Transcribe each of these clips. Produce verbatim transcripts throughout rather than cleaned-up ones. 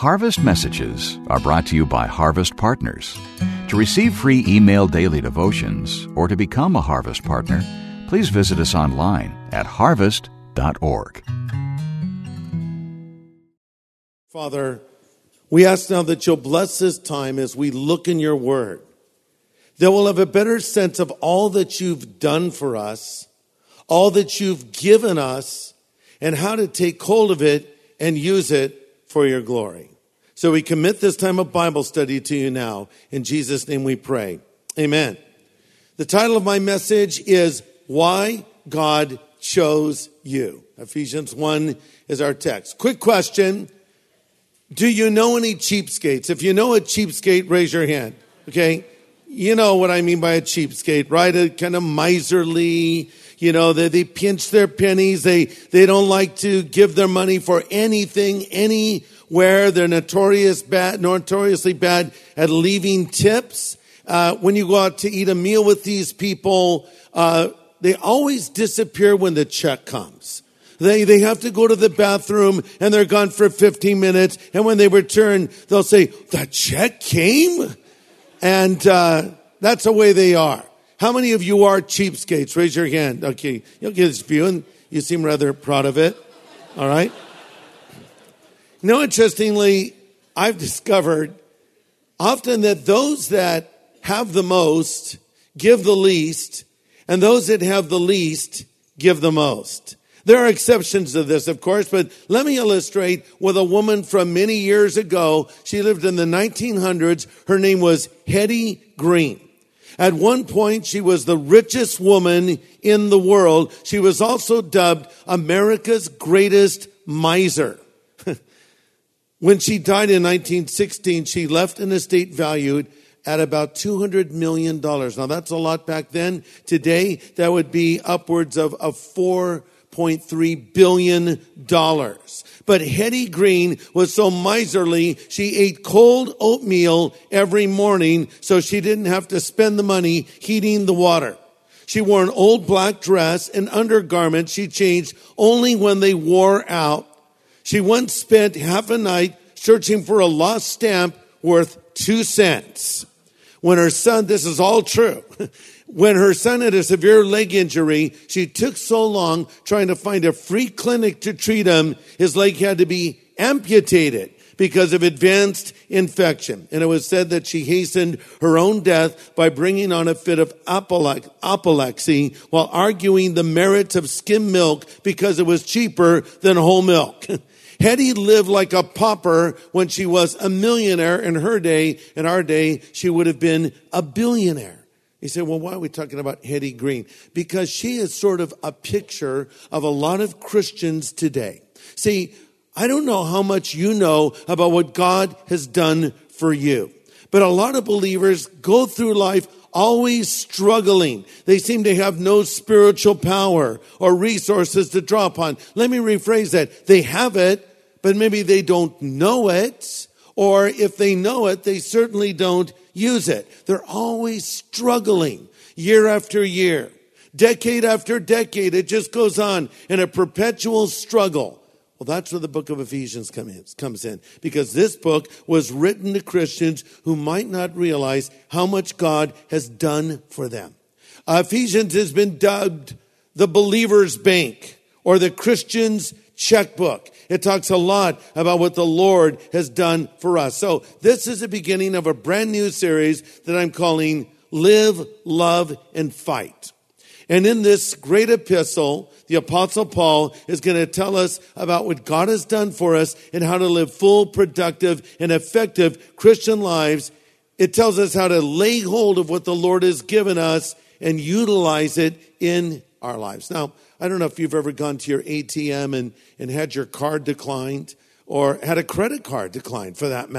Harvest Messages are brought to you by Harvest Partners. To receive free email daily devotions or to become a Harvest Partner, please visit us online at harvest dot org. Father, we ask now that you'll bless this time as we look in your word, that we'll have a better sense of all that you've done for us, all that you've given us, and how to take hold of it and use it for your glory. So we commit this time of Bible study to you now. In Jesus' name we pray. Amen. The title of my message is Why God Chose You. Ephesians one is our text. Quick question. Do you know any cheapskates? If you know a cheapskate, raise your hand. Okay? You know what I mean by a cheapskate, right? A kind of miserly, you know, they, they pinch their pennies. They, they don't like to give their money for anything, anywhere. They're notorious bad, notoriously bad at leaving tips. Uh, when you go out to eat a meal with these people, uh, they always disappear when the check comes. They, they have to go to the bathroom and they're gone for fifteen minutes. And when they return, they'll say, the check came? And, uh, that's the way they are. How many of you are cheapskates? Raise your hand. Okay. You'll get this view and you seem rather proud of it. All right. You know, interestingly, I've discovered often that those that have the most give the least, and those that have the least give the most. There are exceptions to this, of course, but let me illustrate with a woman from many years ago. She lived in the nineteen hundreds. Her name was Hetty Green. At one point, she was the richest woman in the world. She was also dubbed America's greatest miser. When she died in nineteen sixteen, she left an estate valued at about two hundred million dollars. Now, that's a lot back then. Today, that would be upwards of, of four point three billion dollars. But Hetty Green was so miserly, she ate cold oatmeal every morning so she didn't have to spend the money heating the water. She wore an old black dress and undergarments she changed only when they wore out. She once spent half a night searching for a lost stamp worth two cents. When her son, this is all true, when her son had a severe leg injury, she took so long trying to find a free clinic to treat him, his leg had to be amputated because of advanced infection. And it was said that she hastened her own death by bringing on a fit of apoplexy while arguing the merits of skim milk because it was cheaper than whole milk. Hetty lived like a pauper when she was a millionaire in her day. In our day, she would have been a billionaire. You say, well, why are we talking about Hetty Green? Because she is sort of a picture of a lot of Christians today. See, I don't know how much you know about what God has done for you, but a lot of believers go through life always struggling. They seem to have no spiritual power or resources to draw upon. Let me rephrase that. They have it, but maybe they don't know it. Or if they know it, they certainly don't use it. They're always struggling year after year, decade after decade. It just goes on in a perpetual struggle. Well, that's where the book of Ephesians comes in, because this book was written to Christians who might not realize how much God has done for them. Uh, Ephesians has been dubbed the believer's bank or the Christian's checkbook. It talks a lot about what the Lord has done for us. So this is the beginning of a brand new series that I'm calling Live, Love, and Fight. And in this great epistle, the Apostle Paul is going to tell us about what God has done for us and how to live full, productive, and effective Christian lives. It tells us how to lay hold of what the Lord has given us and utilize it in our lives. Now, I don't know if you've ever gone to your A T M and, and had your card declined or had a credit card declined for that matter.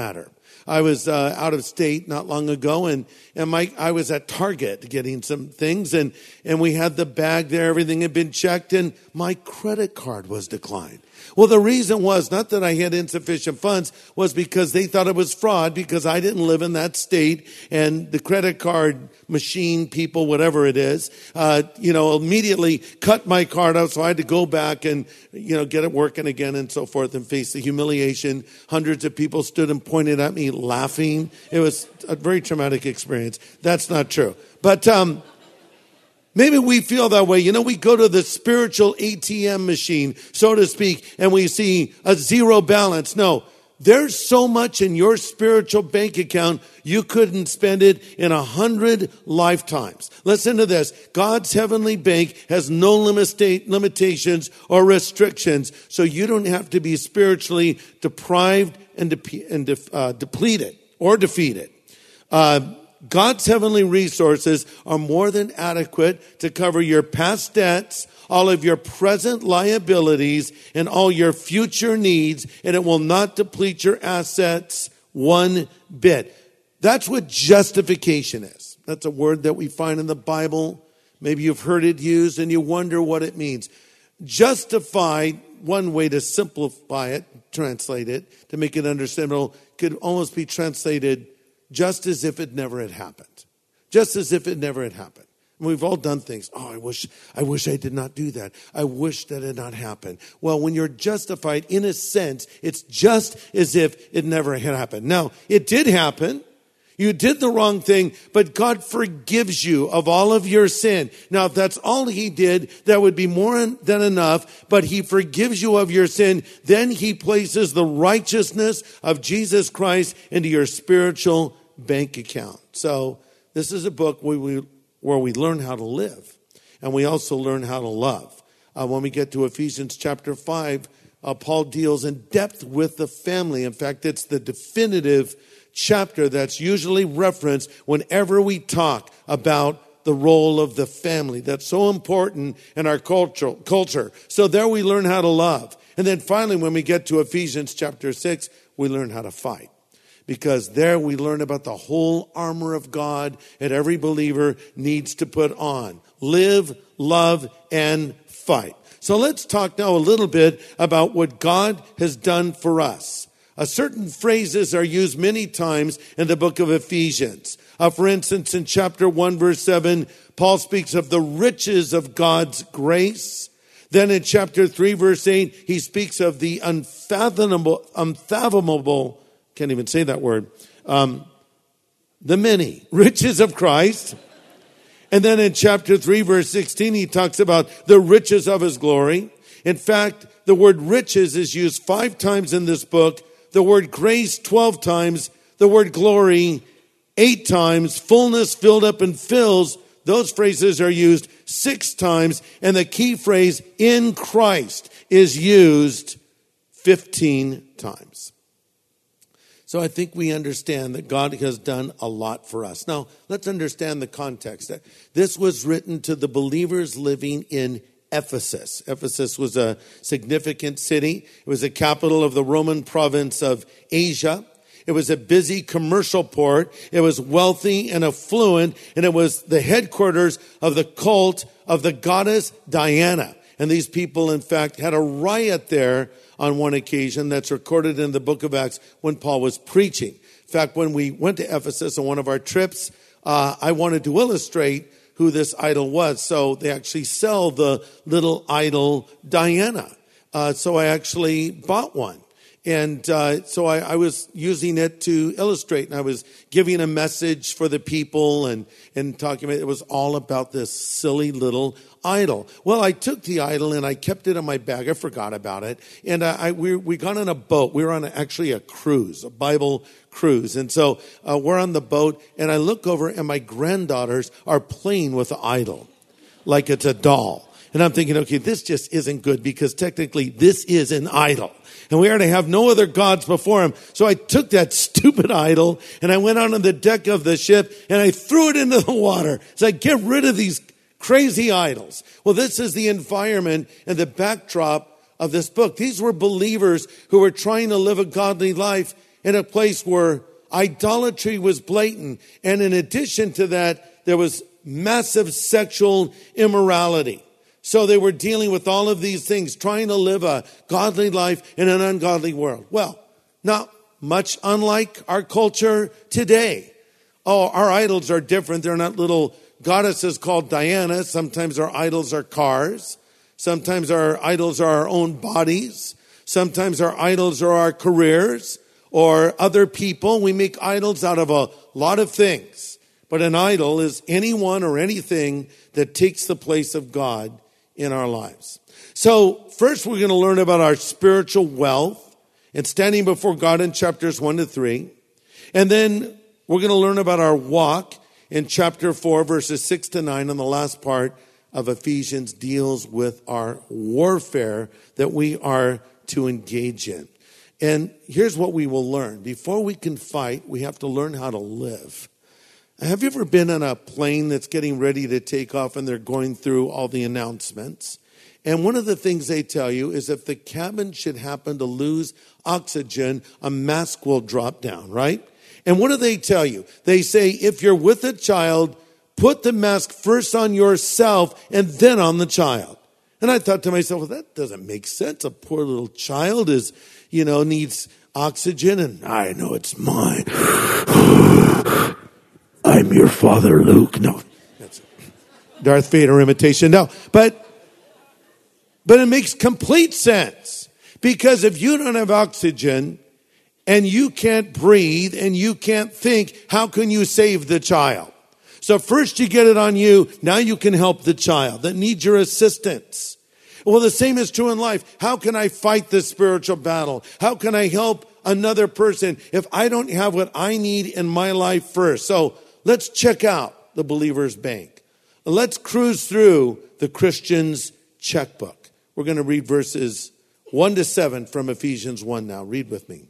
I was uh, out of state not long ago, and and my I was at Target getting some things, and and we had the bag there. Everything had been checked, and my credit card was declined. Well, the reason was not that I had insufficient funds, was because they thought it was fraud because I didn't live in that state, and the credit card machine people, whatever it is, uh, you know, immediately cut my card out. So I had to go back and, you know, get it working again and so forth and face the humiliation. Hundreds of people stood and pointed at me laughing. It was a very traumatic experience. That's not true. But, um, maybe we feel that way. You know, we go to the spiritual A T M machine, so to speak, and we see a zero balance. No, there's so much in your spiritual bank account, you couldn't spend it in a hundred lifetimes. Listen to this. God's heavenly bank has no limita- limitations or restrictions, so you don't have to be spiritually deprived and, de- and de- uh, depleted or defeated. Uh, God's heavenly resources are more than adequate to cover your past debts, all of your present liabilities, and all your future needs, and it will not deplete your assets one bit. That's what justification is. That's a word that we find in the Bible. Maybe you've heard it used and you wonder what it means. Justified, one way to simplify it, translate it, to make it understandable, could almost be translated just as if it never had happened. Just as if it never had happened. And we've all done things. Oh, I wish, I wish I did not do that. I wish that had not happened. Well, when you're justified, in a sense, it's just as if it never had happened. Now, it did happen. You did the wrong thing, but God forgives you of all of your sin. Now, if that's all he did, that would be more than enough, but he forgives you of your sin. Then he places the righteousness of Jesus Christ into your spiritual bank account. So this is a book where we, where we learn how to live, and we also learn how to love. Uh, when we get to Ephesians chapter five, uh, Paul deals in depth with the family. In fact, it's the definitive chapter that's usually referenced whenever we talk about the role of the family. That's so important in our culture. culture. So there we learn how to love. And then finally, when we get to Ephesians chapter six, we learn how to fight. Because there we learn about the whole armor of God that every believer needs to put on. Live, love, and fight. So let's talk now a little bit about what God has done for us. Uh, certain phrases are used many times in the book of Ephesians. Uh, for instance, in chapter one, verse seven, Paul speaks of the riches of God's grace. Then in chapter three, verse eight, he speaks of the unfathomable, unfathomable, can't even say that word, um, the many riches of Christ. And then in chapter three, verse sixteen, he talks about the riches of his glory. In fact, the word riches is used five times in this book. The word grace twelve times, the word glory eight times, fullness, filled up, and fills. Those phrases are used six times, and the key phrase in Christ is used fifteen times. So I think we understand that God has done a lot for us. Now, let's understand the context. This was written to the believers living in Ephesus. Ephesus was a significant city. It was the capital of the Roman province of Asia. It was a busy commercial port. It was wealthy and affluent, and it was the headquarters of the cult of the goddess Diana. And these people, in fact, had a riot there on one occasion that's recorded in the book of Acts when Paul was preaching. In fact, when we went to Ephesus on one of our trips, uh, I wanted to illustrate who this idol was. So they actually sell the little idol Diana. Uh, so I actually bought one. And uh, so I, I was using it to illustrate. And I was giving a message for the people and, and talking about it. It was all about this silly little idol. Well, I took the idol and I kept it in my bag. I forgot about it. And I, I we, we got on a boat. We were on a, actually a cruise, a Bible cruise. And so uh, we're on the boat, and I look over, and my granddaughters are playing with the idol like it's a doll. And I'm thinking, okay, this just isn't good, because technically this is an idol. And we are to have no other gods before him. So I took that stupid idol and I went out on the deck of the ship and I threw it into the water. So I get rid of these crazy idols. Well, this is the environment and the backdrop of this book. These were believers who were trying to live a godly life in a place where idolatry was blatant. And in addition to that, there was massive sexual immorality. So they were dealing with all of these things, trying to live a godly life in an ungodly world. Well, not much unlike our culture today. Oh, our idols are different. They're not little goddesses called Diana. Sometimes our idols are cars. Sometimes our idols are our own bodies. Sometimes our idols are our careers or other people. We make idols out of a lot of things. But an idol is anyone or anything that takes the place of God in our lives. So first we're going to learn about our spiritual wealth and standing before God in chapters one to three. And then we're going to learn about our walk in chapter four, verses six to nine. And the last part of Ephesians deals with our warfare that we are to engage in. And here's what we will learn. Before we can fight, we have to learn how to live. Have you ever been on a plane that's getting ready to take off and they're going through all the announcements? And one of the things they tell you is if the cabin should happen to lose oxygen, a mask will drop down, right? And what do they tell you? They say, if you're with a child, put the mask first on yourself and then on the child. And I thought to myself, well, that doesn't make sense. A poor little child is, you know, needs oxygen and I know it's mine. I'm your father, Luke. No, that's a Darth Vader imitation. No, but, but it makes complete sense. Because if you don't have oxygen and you can't breathe and you can't think, how can you save the child? So first you get it on you. Now you can help the child that needs your assistance. Well, the same is true in life. How can I fight this spiritual battle? How can I help another person if I don't have what I need in my life first? So let's check out the believer's bank. Let's cruise through the Christian's checkbook. We're going to read verses one to seven from Ephesians one now. Read with me.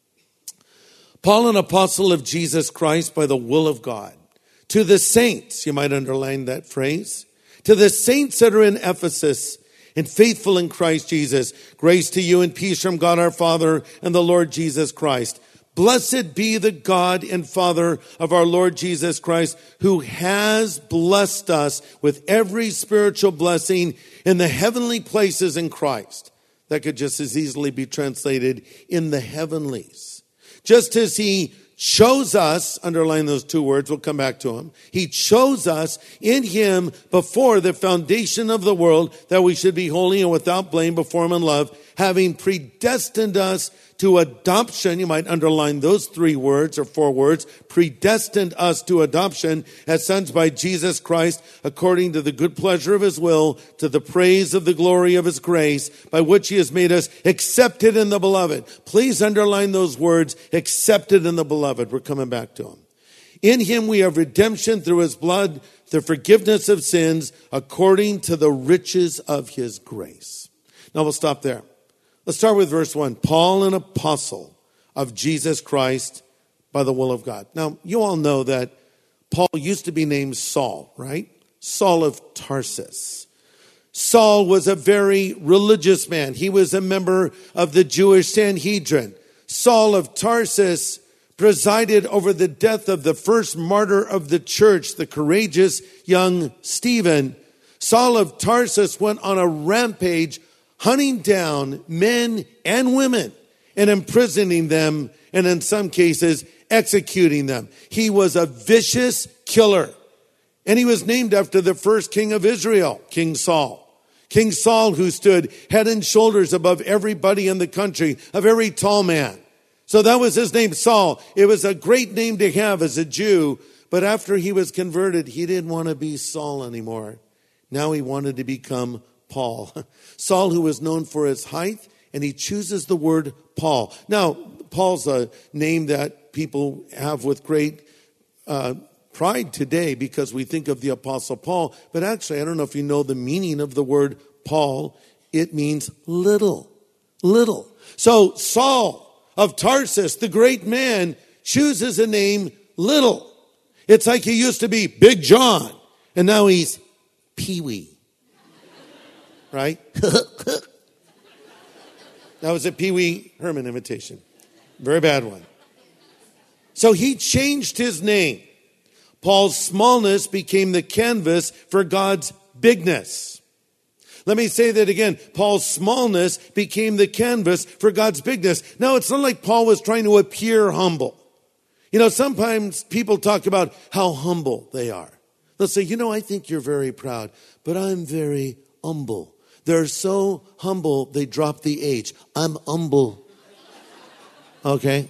Paul, an apostle of Jesus Christ by the will of God, to the saints, you might underline that phrase, to the saints that are in Ephesus and faithful in Christ Jesus, grace to you and peace from God our Father and the Lord Jesus Christ. Blessed be the God and Father of our Lord Jesus Christ, who has blessed us with every spiritual blessing in the heavenly places in Christ. That could just as easily be translated in the heavenlies. Just as he chose us, underline those two words, we'll come back to them. He chose us in him before the foundation of the world that we should be holy and without blame before him in love, having predestined us to adoption. You might underline those three words or four words. Predestined us to adoption as sons by Jesus Christ, according to the good pleasure of his will, to the praise of the glory of his grace, by which he has made us accepted in the beloved. Please underline those words, accepted in the beloved. We're coming back to them. In him we have redemption through his blood, the forgiveness of sins, according to the riches of his grace. Now we'll stop there. Let's start with verse one. Paul, an apostle of Jesus Christ by the will of God. Now, you all know that Paul used to be named Saul, right? Saul of Tarsus. Saul was a very religious man. He was a member of the Jewish Sanhedrin. Saul of Tarsus presided over the death of the first martyr of the church, the courageous young Stephen. Saul of Tarsus went on a rampage hunting down men and women and imprisoning them, and in some cases, executing them. He was a vicious killer. And he was named after the first king of Israel, King Saul. King Saul, who stood head and shoulders above everybody in the country, a very tall man. So that was his name, Saul. It was a great name to have as a Jew, but after he was converted, he didn't want to be Saul anymore. Now he wanted to become Paul. Saul, who was known for his height, and he chooses the word Paul. Now, Paul's a name that people have with great uh, pride today because we think of the Apostle Paul. But actually, I don't know if you know the meaning of the word Paul. It means little, little. So Saul of Tarsus, the great man, chooses a name little. It's like he used to be Big John, and now he's Pee-wee. Right? That was a Pee Wee Herman imitation. Very bad one. So he changed his name. Paul's smallness became the canvas for God's bigness. Let me say that again. Paul's smallness became the canvas for God's bigness. Now, it's not like Paul was trying to appear humble. You know, sometimes people talk about how humble they are. They'll say, you know, I think you're very proud, but I'm very humble. They're so humble, they drop the H. I'm humble. Okay?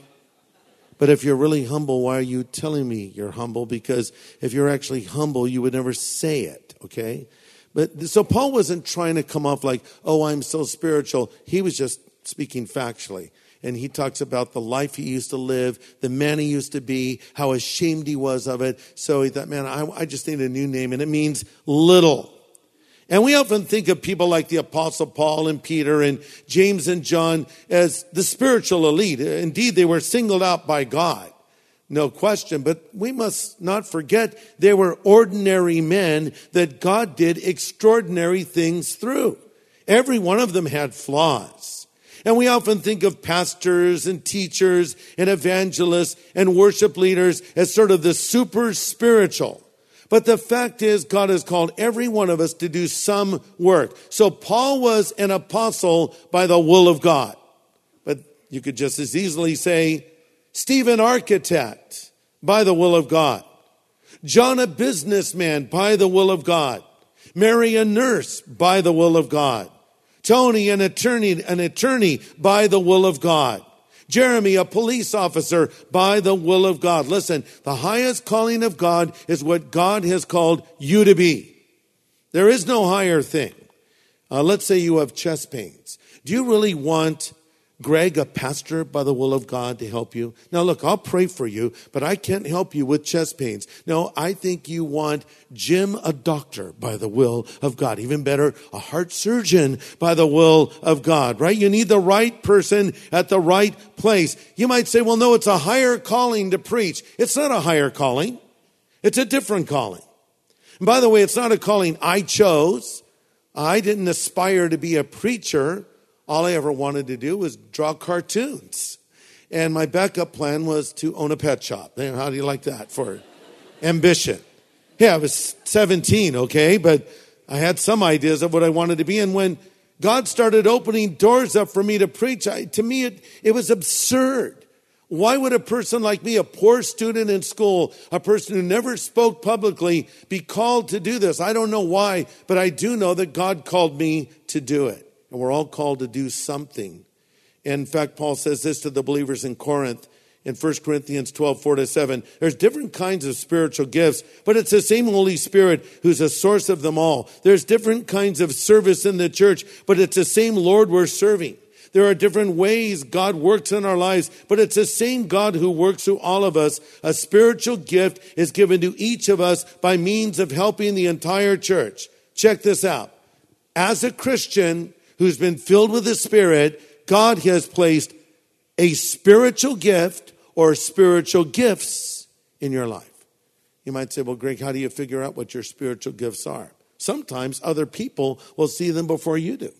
But if you're really humble, why are you telling me you're humble? Because if you're actually humble, you would never say it, okay? But so Paul wasn't trying to come off like, oh, I'm so spiritual. He was just speaking factually. And he talks about the life he used to live, the man he used to be, how ashamed he was of it. So he thought, man, I, I just need a new name. And it means little. And we often think of people like the Apostle Paul and Peter and James and John as the spiritual elite. Indeed, they were singled out by God. No question. But we must not forget they were ordinary men that God did extraordinary things through. Every one of them had flaws. And we often think of pastors and teachers and evangelists and worship leaders as sort of the super spiritual. But the fact is, God has called every one of us to do some work. So Paul was an apostle by the will of God. But you could just as easily say, Stephen, architect, by the will of God. John, a businessman, by the will of God. Mary, a nurse, by the will of God. Tony, an attorney, an attorney, by the will of God. Jeremy, a police officer, by the will of God. Listen, the highest calling of God is what God has called you to be. There is no higher thing. Uh, let's say you have chest pains. Do you really want Greg, a pastor by the will of God, to help you? Now look, I'll pray for you, but I can't help you with chest pains. No, I think you want Jim, a doctor by the will of God. Even better, a heart surgeon by the will of God, right? You need the right person at the right place. You might say, well, no, it's a higher calling to preach. It's not a higher calling. It's a different calling. And by the way, it's not a calling I chose. I didn't aspire to be a preacher. All I ever wanted to do was draw cartoons. And my backup plan was to own a pet shop. How do you like that for ambition? Yeah, I was seventeen, okay? But I had some ideas of what I wanted to be. And when God started opening doors up for me to preach, I, to me it, it was absurd. Why would a person like me, a poor student in school, a person who never spoke publicly, be called to do this? I don't know why, but I do know that God called me to do it. And we're all called to do something. In fact, Paul says this to the believers in Corinth in First Corinthians twelve, four to seven. There's different kinds of spiritual gifts, but it's the same Holy Spirit who's the source of them all. There's different kinds of service in the church, but it's the same Lord we're serving. There are different ways God works in our lives, but it's the same God who works through all of us. A spiritual gift is given to each of us by means of helping the entire church. Check this out. As a Christian who's been filled with the Spirit, God has placed a spiritual gift or spiritual gifts in your life. You might say, well, Greg, how do you figure out what your spiritual gifts are? Sometimes other people will see them before you do.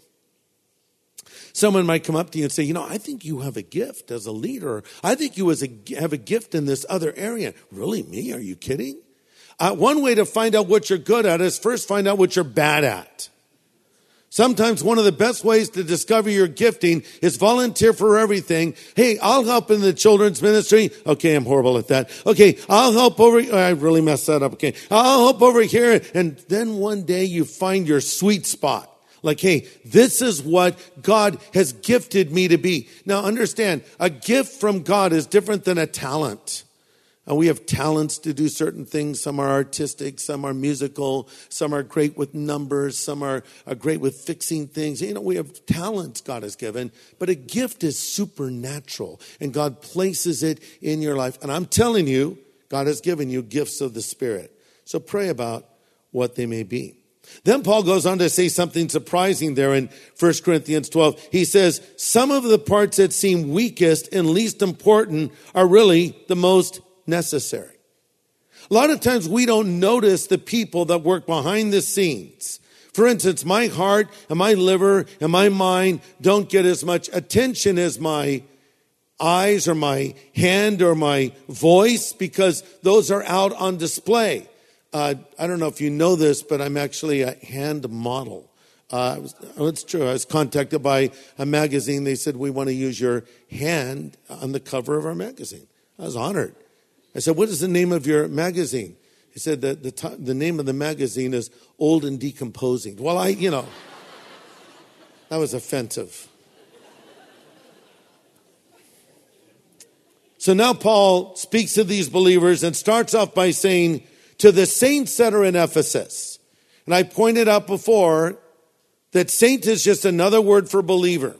Someone might come up to you and say, you know, I think you have a gift as a leader. I think you as a, have a gift in this other area. Really, me? Are you kidding? Uh, one way to find out what you're good at is first find out what you're bad at. Sometimes one of the best ways to discover your gifting is volunteer for everything. Hey, I'll help in the children's ministry. Okay, I'm horrible at that. Okay, I'll help over. I really messed that up. Okay, I'll help over here. And then one day you find your sweet spot. Like, hey, this is what God has gifted me to be. Now understand, a gift from God is different than a talent. Uh, we have talents to do certain things. Some are artistic, some are musical, some are great with numbers, some are, are great with fixing things. You know, we have talents God has given, but a gift is supernatural, and God places it in your life. And I'm telling you, God has given you gifts of the Spirit. So pray about what they may be. Then Paul goes on to say something surprising there in First Corinthians twelve. He says, some of the parts that seem weakest and least important are really the most necessary. A lot of times we don't notice the people that work behind the scenes. For instance, my heart and my liver and my mind don't get as much attention as my eyes or my hand or my voice, because those are out on display. Uh, I don't know if you know this, but I'm actually a hand model. Uh, was, oh, it's true. I was contacted by a magazine. They said, we want to use your hand on the cover of our magazine. I was honored. I said, what is the name of your magazine? He said that the, t- the name of the magazine is Old and Decomposing. Well, I, you know, that was offensive. So now Paul speaks to these believers and starts off by saying, to the saints that are in Ephesus. And I pointed out before that saint is just another word for believer.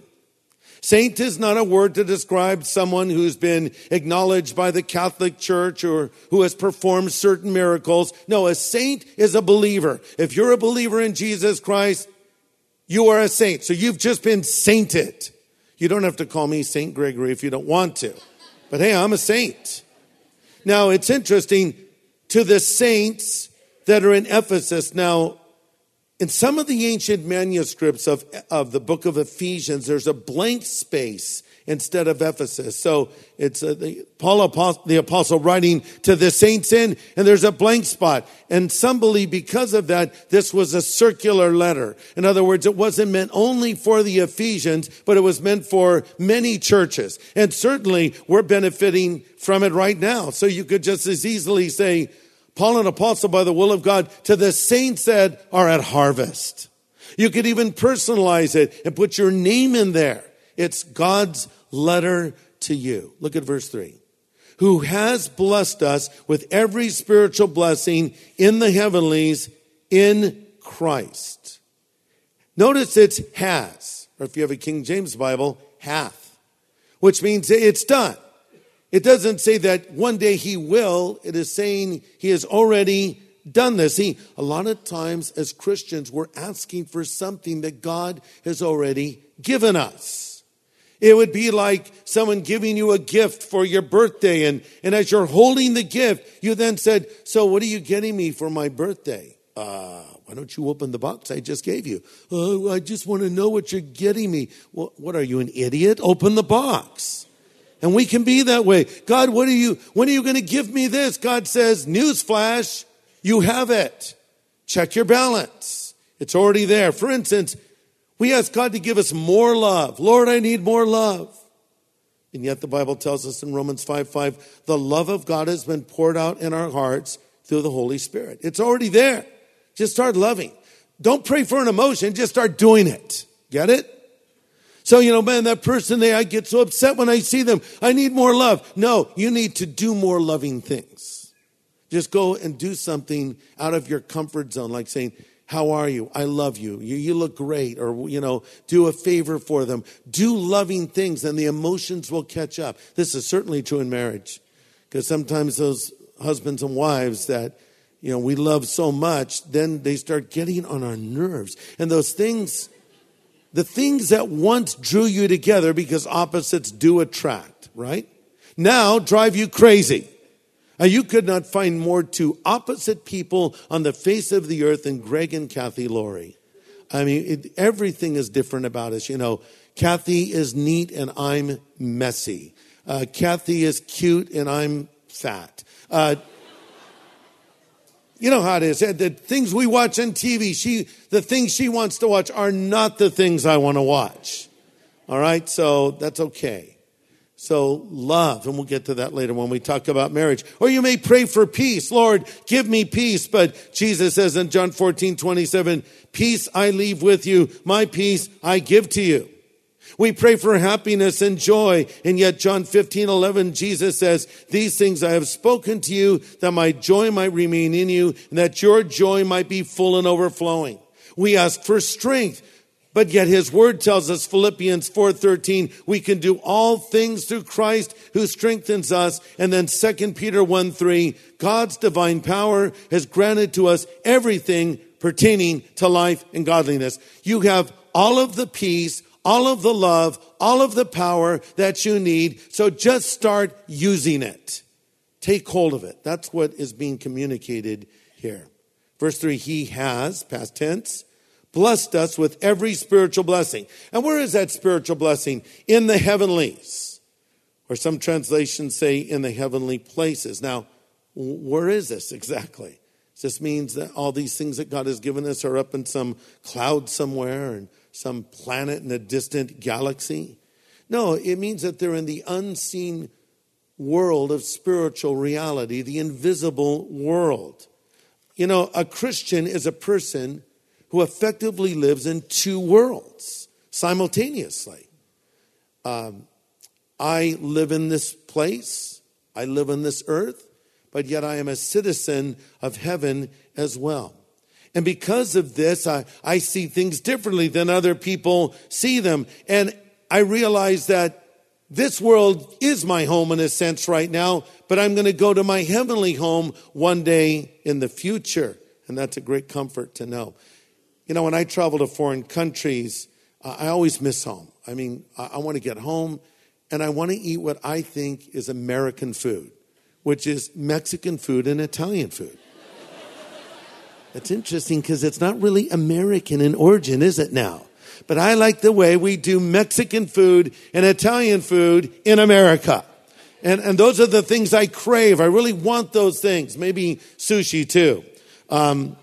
Saint is not a word to describe someone who's been acknowledged by the Catholic Church or who has performed certain miracles. No, a saint is a believer. If you're a believer in Jesus Christ, you are a saint. So you've just been sainted. You don't have to call me Saint Gregory if you don't want to. But hey, I'm a saint. Now, it's interesting, to the saints that are in Ephesus. Now, in some of the ancient manuscripts of, of the book of Ephesians, there's a blank space instead of Ephesus. So it's uh, the, Paul, the apostle, writing to the saints in, and there's a blank spot. And some believe because of that, this was a circular letter. In other words, it wasn't meant only for the Ephesians, but it was meant for many churches. And certainly we're benefiting from it right now. So you could just as easily say, Paul, an apostle by the will of God, to the saints that are at Harvest. You could even personalize it and put your name in there. It's God's letter to you. Look at verse three. Who has blessed us with every spiritual blessing in the heavenlies in Christ. Notice it's has, or if you have a King James Bible, hath, which means it's done. It doesn't say that one day he will. It is saying he has already done this. See, a lot of times as Christians, we're asking for something that God has already given us. It would be like someone giving you a gift for your birthday. And, and as you're holding the gift, you then said, so what are you getting me for my birthday? Uh, why don't you open the box I just gave you? Oh, I just want to know what you're getting me. Well, what are you, an idiot? Open the box. And we can be that way. God, what are you, when are you going to give me this? God says, newsflash, you have it. Check your balance. It's already there. For instance, we ask God to give us more love. Lord, I need more love. And yet the Bible tells us in Romans five five, the love of God has been poured out in our hearts through the Holy Spirit. It's already there. Just start loving. Don't pray for an emotion. Just start doing it. Get it? So, you know, man, that person there, I get so upset when I see them. I need more love. No, you need to do more loving things. Just go and do something out of your comfort zone, like saying, how are you? I love you. You, you look great. Or, you know, do a favor for them. Do loving things and the emotions will catch up. This is certainly true in marriage. Because sometimes those husbands and wives that, you know, we love so much, then they start getting on our nerves. And those things... The things that once drew you together, because opposites do attract, right? Now drive you crazy. Now, you could not find more two opposite people on the face of the earth than Greg and Kathy Laurie. I mean, it, everything is different about us. You know, Kathy is neat and I'm messy. Uh, Kathy is cute and I'm fat. Uh, You know how it is. The things we watch on T V, she, the things she wants to watch are not the things I want to watch. All right? So that's okay. So love, and we'll get to that later when we talk about marriage. Or you may pray for peace. Lord, give me peace. But Jesus says in John fourteen twenty-seven, peace I leave with you. My peace I give to you. We pray for happiness and joy. And yet John fifteen eleven, Jesus says, these things I have spoken to you, that my joy might remain in you, and that your joy might be full and overflowing. We ask for strength. But yet his word tells us, Philippians four thirteen, we can do all things through Christ who strengthens us. And then Second Peter one three, God's divine power has granted to us everything pertaining to life and godliness. You have all of the peace, all of the love, all of the power that you need. So just start using it. Take hold of it. That's what is being communicated here. Verse three, he has, past tense, blessed us with every spiritual blessing. And where is that spiritual blessing? In the heavenlies. Or some translations say in the heavenly places. Now, where is this exactly? This means that all these things that God has given us are up in some cloud somewhere and some planet in a distant galaxy? No, it means that they're in the unseen world of spiritual reality, the invisible world. You know, a Christian is a person who effectively lives in two worlds simultaneously. Um, I live in this place, I live on this earth, but yet I am a citizen of heaven as well. And because of this, I, I see things differently than other people see them. And I realize that this world is my home in a sense right now, but I'm going to go to my heavenly home one day in the future. And that's a great comfort to know. You know, when I travel to foreign countries, uh, I always miss home. I mean, I, I want to get home and I want to eat what I think is American food, which is Mexican food and Italian food. That's interesting because it's not really American in origin, is it now? But I like the way we do Mexican food and Italian food in America. And, and those are the things I crave. I really want those things. Maybe sushi too. Um,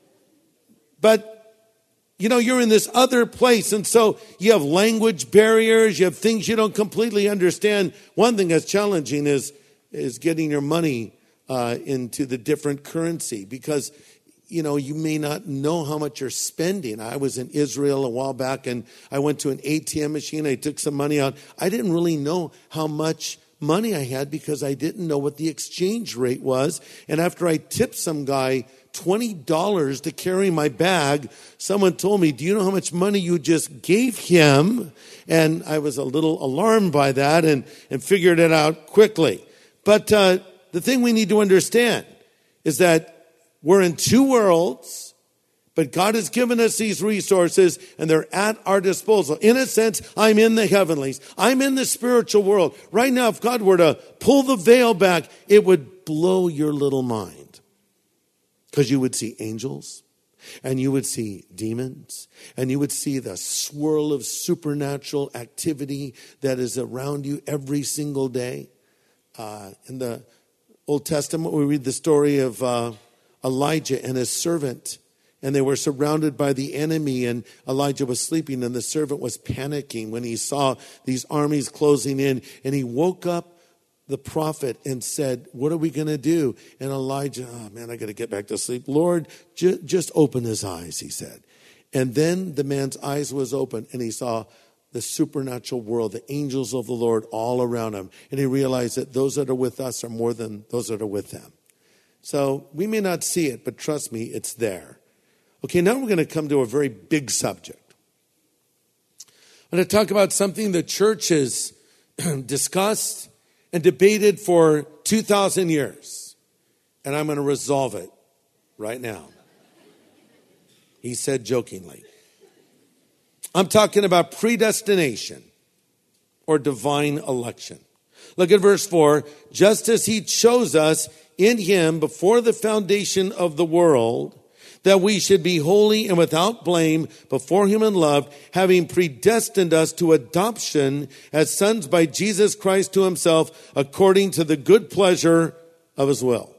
but, you know, you're in this other place. And so you have language barriers. You have things you don't completely understand. One thing that's challenging is, is getting your money uh, into the different currency because you know, you may not know how much you're spending. I was in Israel a while back and I went to an A T M machine. I took some money out. I didn't really know how much money I had because I didn't know what the exchange rate was. And after I tipped some guy twenty dollars to carry my bag, someone told me, do you know how much money you just gave him? And I was a little alarmed by that and, and figured it out quickly. But uh, the thing we need to understand is that we're in two worlds, but God has given us these resources and they're at our disposal. In a sense, I'm in the heavenlies. I'm in the spiritual world. Right now, if God were to pull the veil back, it would blow your little mind. Because you would see angels and you would see demons and you would see the swirl of supernatural activity that is around you every single day. Uh, in the Old Testament, we read the story of Uh, Elijah and his servant, and they were surrounded by the enemy, and Elijah was sleeping, and the servant was panicking when he saw these armies closing in, and he woke up the prophet and said, what are we going to do? And Elijah, oh man, I got to get back to sleep. Lord, ju- just open his eyes, he said. And then the man's eyes was open, and he saw the supernatural world, the angels of the Lord all around him, and he realized that those that are with us are more than those that are with them. So we may not see it, but trust me, it's there. Okay, now we're going to come to a very big subject. I'm going to talk about something the church has discussed and debated for two thousand years. And I'm going to resolve it right now. He said jokingly. I'm talking about predestination or divine election. Look at verse four. Just as he chose us in him before the foundation of the world, that we should be holy and without blame before him in love, having predestined us to adoption as sons by Jesus Christ to himself, according to the good pleasure of his will.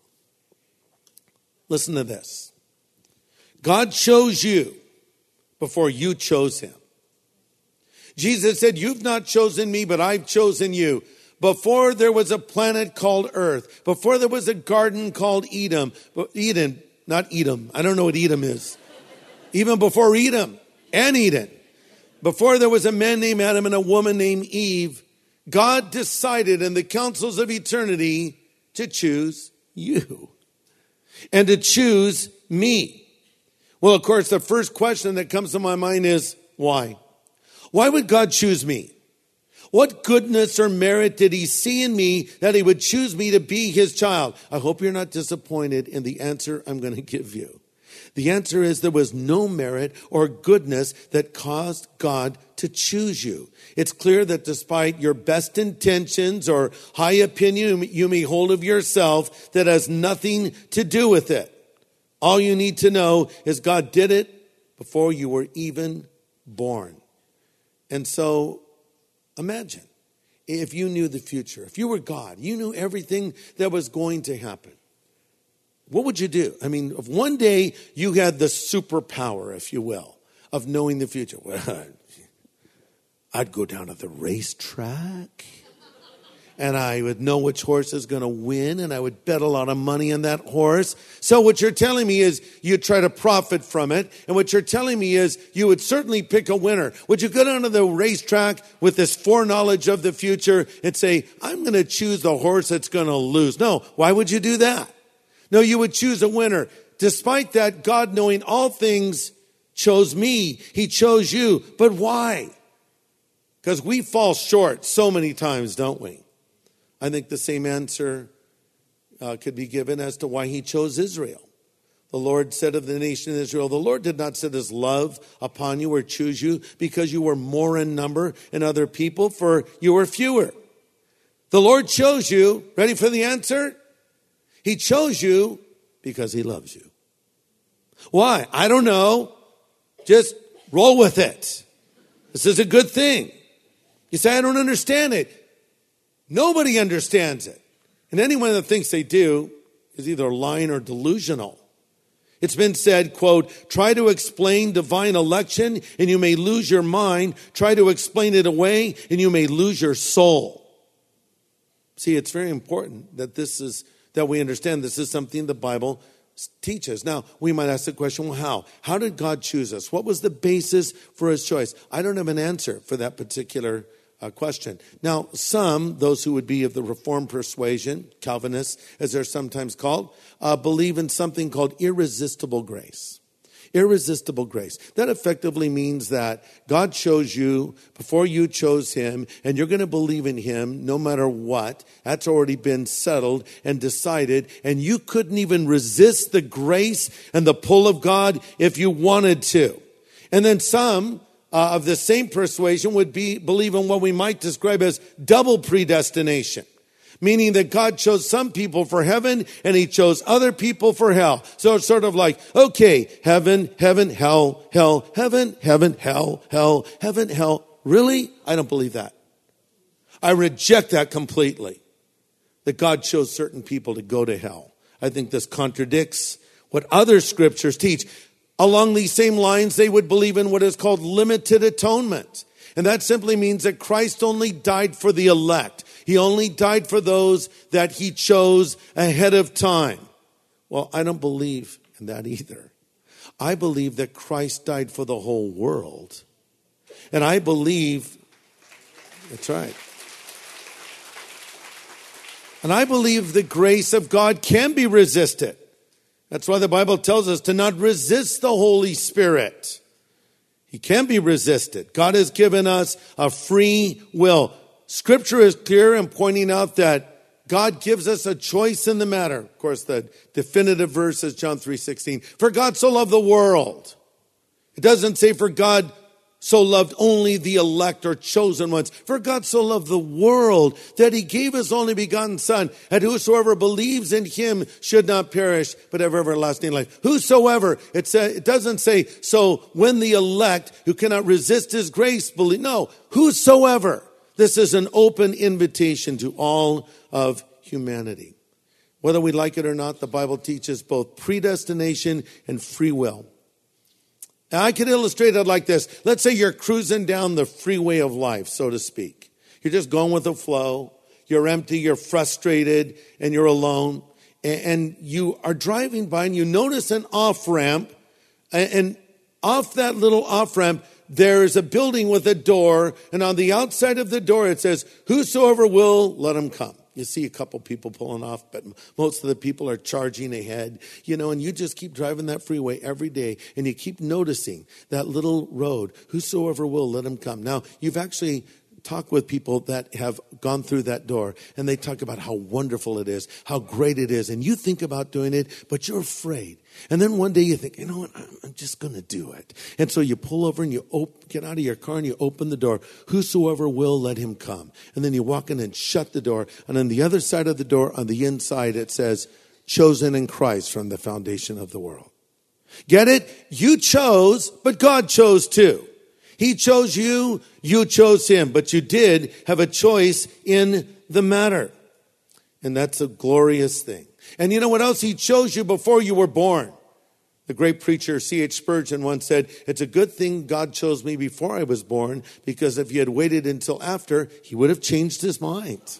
Listen to this. God chose you before you chose him. Jesus said, you've not chosen me, but I've chosen you. Before there was a planet called Earth, before there was a garden called Edom, Eden, not Edom, I don't know what Edom is. Even before Edom and Eden, before there was a man named Adam and a woman named Eve, God decided in the councils of eternity to choose you and to choose me. Well, of course, the first question that comes to my mind is, why? Why would God choose me? What goodness or merit did he see in me that he would choose me to be his child? I hope you're not disappointed in the answer I'm going to give you. The answer is there was no merit or goodness that caused God to choose you. It's clear that despite your best intentions or high opinion you may hold of yourself, that has nothing to do with it. All you need to know is God did it before you were even born. And so, imagine if you knew the future, if you were God, you knew everything that was going to happen, what would you do? I mean, if one day you had the superpower, if you will, of knowing the future, well, I'd go down to the racetrack and I would know which horse is going to win and I would bet a lot of money on that horse. So what you're telling me is you'd try to profit from it. And what you're telling me is you would certainly pick a winner. Would you go down to the racetrack with this foreknowledge of the future and say, I'm going to choose the horse that's going to lose? No. Why would you do that? No, you would choose a winner. Despite that, God, knowing all things, chose me. He chose you. But why? Because we fall short so many times, don't we? I think the same answer uh, could be given as to why he chose Israel. The Lord said of the nation of Israel, the Lord did not set his love upon you or choose you because you were more in number than other people, for you were fewer. The Lord chose you. Ready for the answer? He chose you because he loves you. Why? I don't know. Just roll with it. This is a good thing. You say, I don't understand it. Nobody understands it. And anyone that thinks they do is either lying or delusional. It's been said, quote, try to explain divine election and you may lose your mind. Try to explain it away and you may lose your soul. See, it's very important that this is, that we understand this is something the Bible teaches. Now, we might ask the question, well, how? How did God choose us? What was the basis for his choice? I don't have an answer for that particular Uh, question. Now, some, those who would be of the Reformed persuasion, Calvinists, as they're sometimes called, uh, believe in something called irresistible grace. Irresistible grace. That effectively means that God chose you before you chose him, and you're going to believe in him no matter what. That's already been settled and decided, and you couldn't even resist the grace and the pull of God if you wanted to. And then some Uh, of the same persuasion would be believe in what we might describe as double predestination, meaning that God chose some people for heaven and he chose other people for hell. So it's sort of like, okay, heaven, heaven, hell, hell, heaven, heaven, hell, hell, heaven, hell. Really? I don't believe that. I reject that completely, that God chose certain people to go to hell. I think this contradicts what other scriptures teach. Along these same lines, they would believe in what is called limited atonement. And that simply means that Christ only died for the elect. He only died for those that he chose ahead of time. Well, I don't believe in that either. I believe that Christ died for the whole world. And I believe, that's right. And I believe the grace of God can be resisted. That's why the Bible tells us to not resist the Holy Spirit. He can be resisted. God has given us a free will. Scripture is clear in pointing out that God gives us a choice in the matter. Of course, the definitive verse is John three sixteen. For God so loved the world. It doesn't say for God so loved only the elect or chosen ones. For God so loved the world that he gave his only begotten Son, and whosoever believes in him should not perish, but have everlasting life. Whosoever, it, say, it doesn't say, so when the elect who cannot resist his grace believe. No, whosoever. This is an open invitation to all of humanity. Whether we like it or not, the Bible teaches both predestination and free will. Now, I could illustrate it like this. Let's say you're cruising down the freeway of life, so to speak. You're just going with the flow. You're empty, you're frustrated, and you're alone. And you are driving by and you notice an off-ramp. And off that little off-ramp, there is a building with a door. And on the outside of the door, it says, whosoever will, let him come. You see a couple people pulling off, but most of the people are charging ahead, you know, and you just keep driving that freeway every day and you keep noticing that little road. Whosoever will, let him come. Now, you've actually talked with people that have gone through that door and they talk about how wonderful it is, how great it is. And you think about doing it, but you're afraid. And then one day you think, you know what, I'm just going to do it. And so you pull over and you op- get out of your car and you open the door. Whosoever will, let him come. And then you walk in and shut the door. And on the other side of the door, on the inside, it says, chosen in Christ from the foundation of the world. Get it? You chose, but God chose too. He chose you, you chose him, but you did have a choice in the matter. And that's a glorious thing. And you know what else? He chose you before you were born. The great preacher C H Spurgeon once said, it's a good thing God chose me before I was born, because if he had waited until after, he would have changed his mind.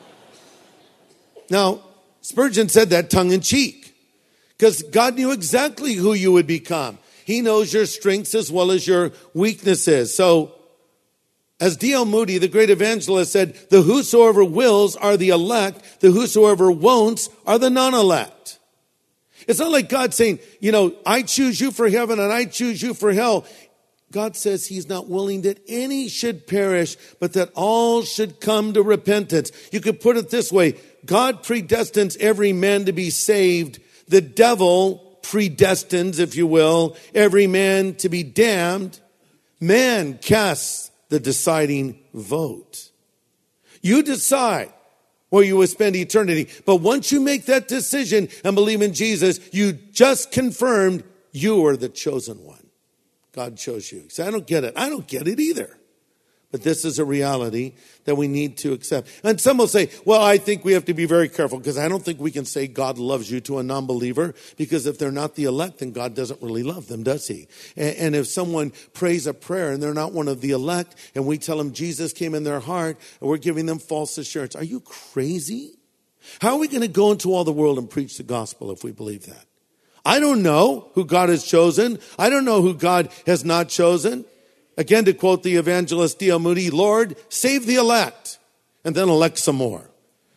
Now, Spurgeon said that tongue in cheek, because God knew exactly who you would become. He knows your strengths as well as your weaknesses. So, as D L Moody, the great evangelist, said, the whosoever wills are the elect, the whosoever won'ts are the non-elect. It's not like God saying, you know, I choose you for heaven and I choose you for hell. God says he's not willing that any should perish, but that all should come to repentance. You could put it this way. God predestines every man to be saved. The devil predestines, if you will, every man to be damned. Man casts the deciding vote. You decide where you will spend eternity. But once you make that decision and believe in Jesus, you just confirmed you are the chosen one. God chose you. You say, I don't get it. I don't get it either. But this is a reality that we need to accept. And some will say, well, I think we have to be very careful, because I don't think we can say God loves you to a non-believer, because if they're not the elect, then God doesn't really love them, does he? And, and if someone prays a prayer and they're not one of the elect, and we tell them Jesus came in their heart, and we're giving them false assurance, are you crazy? How are we going to go into all the world and preach the gospel if we believe that? I don't know who God has chosen. I don't know who God has not chosen. Again, to quote the evangelist D L Moody, Lord, save the elect, and then elect some more.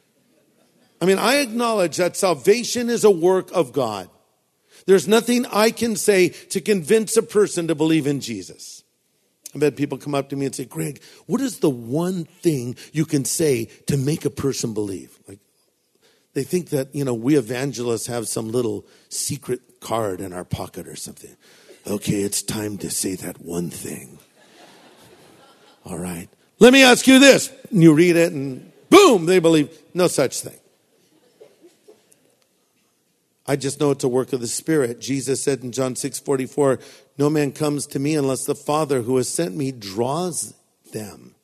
I mean, I acknowledge that salvation is a work of God. There's nothing I can say to convince a person to believe in Jesus. I've had people come up to me and say, Greg, what is the one thing you can say to make a person believe? Like, they think that, you know, we evangelists have some little secret card in our pocket or something. Okay, it's time to say that one thing. All right. Let me ask you this. And you read it and boom, they believe. No such thing. I just know it's a work of the Spirit. Jesus said in John six forty-four, no man comes to me unless the Father who has sent me draws them.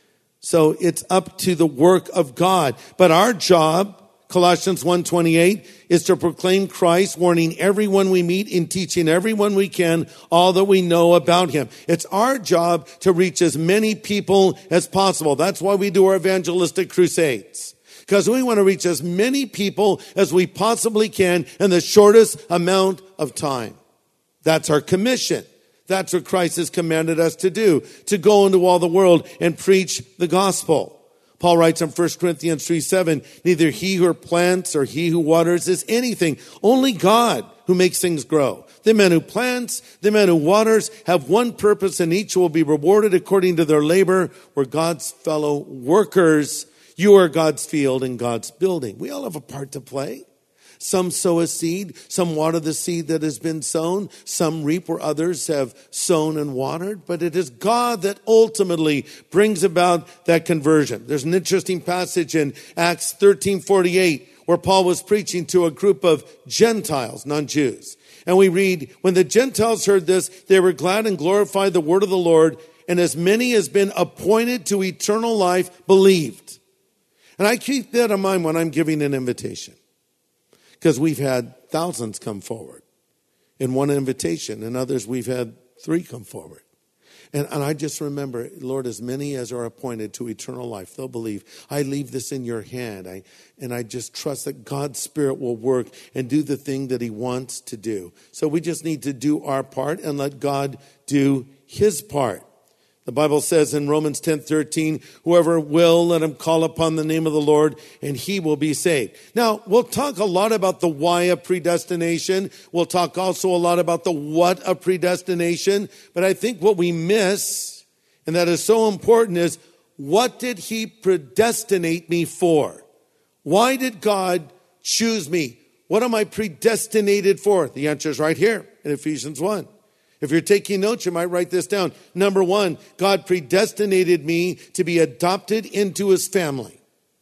So it's up to the work of God. But our job, Colossians one twenty-eight, is to proclaim Christ, warning everyone we meet and teaching everyone we can all that we know about him. It's our job to reach as many people as possible. That's why we do our evangelistic crusades, because we want to reach as many people as we possibly can in the shortest amount of time. That's our commission. That's what Christ has commanded us to do, to go into all the world and preach the gospel. Paul writes in First Corinthians three seven, neither he who plants or he who waters is anything. Only God who makes things grow. The man who plants, the man who waters have one purpose, and each will be rewarded according to their labor. We're God's fellow workers. You are God's field and God's building. We all have a part to play. Some sow a seed, some water the seed that has been sown, some reap where others have sown and watered, but it is God that ultimately brings about that conversion. There's an interesting passage in Acts thirteen forty-eight where Paul was preaching to a group of Gentiles, non-Jews. And we read, when the Gentiles heard this, they were glad and glorified the word of the Lord, and as many as been appointed to eternal life believed. And I keep that in mind when I'm giving an invitation, because we've had thousands come forward in one invitation, and others we've had three come forward. And, and I just remember, Lord, as many as are appointed to eternal life, they'll believe. I leave this in your hand. I, and I just trust that God's Spirit will work and do the thing that he wants to do. So we just need to do our part and let God do his part. The Bible says in Romans ten thirteen, whoever will, let him call upon the name of the Lord, and he will be saved. Now, we'll talk a lot about the why of predestination. We'll talk also a lot about the what of predestination. But I think what we miss, and that is so important, is what did he predestinate me for? Why did God choose me? What am I predestinated for? The answer is right here in Ephesians one. If you're taking notes, you might write this down. Number one, God predestinated me to be adopted into his family.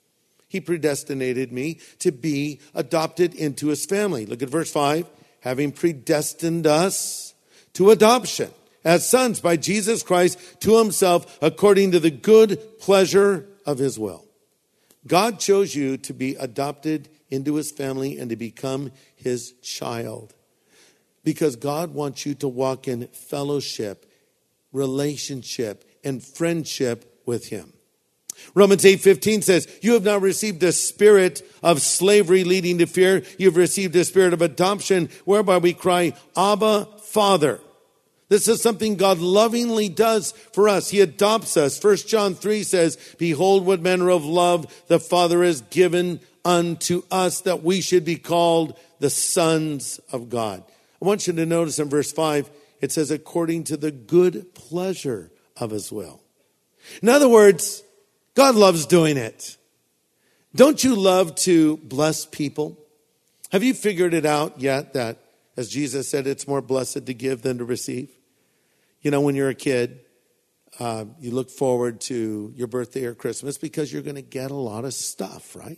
He predestinated me to be adopted into his family. Look at verse five. Having predestined us to adoption as sons by Jesus Christ to himself according to the good pleasure of his will. God chose you to be adopted into his family and to become his child. Because God wants you to walk in fellowship, relationship, and friendship with him. Romans eight fifteen says, you have not received a spirit of slavery leading to fear. You've received a spirit of adoption whereby we cry, Abba, Father. This is something God lovingly does for us. He adopts us. First John three says, behold what manner of love the Father has given unto us that we should be called the sons of God. I want you to notice in verse five, it says, according to the good pleasure of his will. In other words, God loves doing it. Don't you love to bless people? Have you figured it out yet that, as Jesus said, it's more blessed to give than to receive? You know, when you're a kid, uh, you look forward to your birthday or Christmas because you're going to get a lot of stuff, right?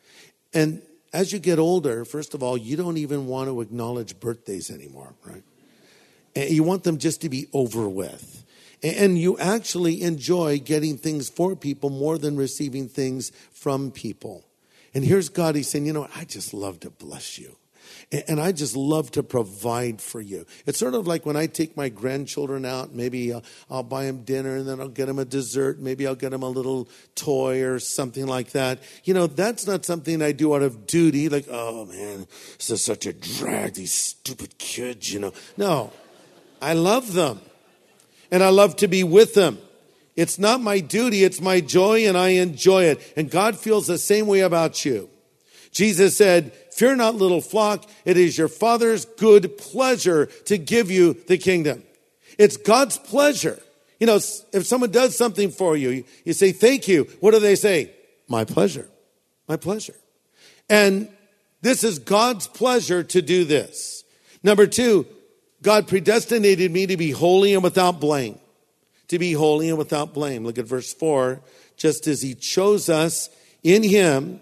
And as you get older, first of all, you don't even want to acknowledge birthdays anymore, right? And you want them just to be over with. And you actually enjoy getting things for people more than receiving things from people. And here's God, he's saying, you know, I just love to bless you. And I just love to provide for you. It's sort of like when I take my grandchildren out, maybe I'll, I'll buy them dinner and then I'll get them a dessert. Maybe I'll get them a little toy or something like that. You know, that's not something I do out of duty. Like, oh man, this is such a drag, these stupid kids, you know. No, I love them. And I love to be with them. It's not my duty, it's my joy, and I enjoy it. And God feels the same way about you. Jesus said, fear not, little flock, it is your Father's good pleasure to give you the kingdom. It's God's pleasure. You know, if someone does something for you, you say, thank you. What do they say? My pleasure. My pleasure. And this is God's pleasure to do this. Number two, God predestinated me to be holy and without blame. To be holy and without blame. Look at verse four. Just as he chose us in him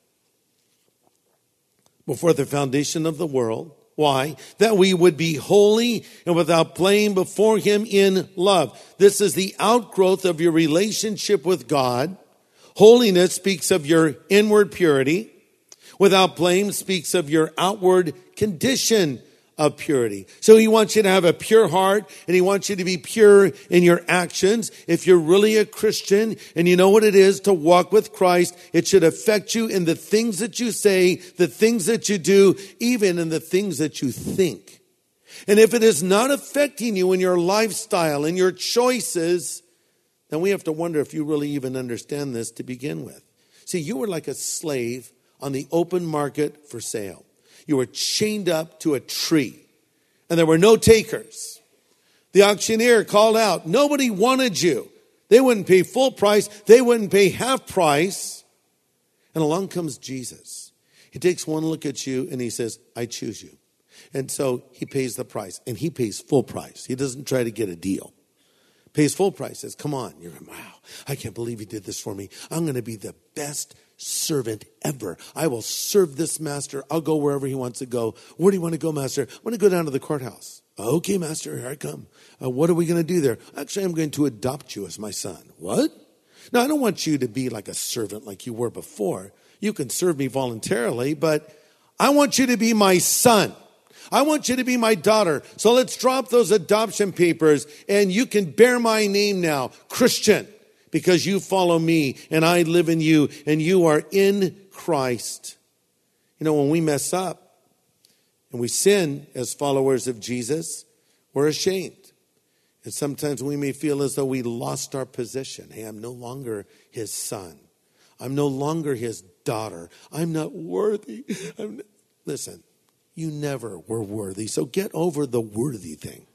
before the foundation of the world. Why? That we would be holy and without blame before him in love. This is the outgrowth of your relationship with God. Holiness speaks of your inward purity. Without blame speaks of your outward condition of purity. So he wants you to have a pure heart, and he wants you to be pure in your actions. If you're really a Christian and you know what it is to walk with Christ, it should affect you in the things that you say, the things that you do, even in the things that you think. And if it is not affecting you in your lifestyle and your choices, then we have to wonder if you really even understand this to begin with. See, you were like a slave on the open market for sale. You were chained up to a tree, and there were no takers. The auctioneer called out. Nobody wanted you. They wouldn't pay full price. They wouldn't pay half price. And along comes Jesus. He takes one look at you, and he says, I choose you. And so he pays the price, and he pays full price. He doesn't try to get a deal. Pays full price. Says, come on. You're going, wow, I can't believe he did this for me. I'm going to be the best servant ever. I will serve this master. I'll go wherever he wants to go. Where do you want to go, master? I want to go down to the courthouse. Okay, master, here I come. Uh, what are we going to do there? Actually, I'm going to adopt you as my son. What? Now, I don't want you to be like a servant like you were before. You can serve me voluntarily, but I want you to be my son. I want you to be my daughter. So let's drop those adoption papers, and you can bear my name now, Christian. Because you follow me and I live in you and you are in Christ. You know, when we mess up and we sin as followers of Jesus, we're ashamed. And sometimes we may feel as though we lost our position. Hey, I'm no longer his son. I'm no longer his daughter. I'm not worthy. I'm not... Listen, you never were worthy. So get over the worthy thing.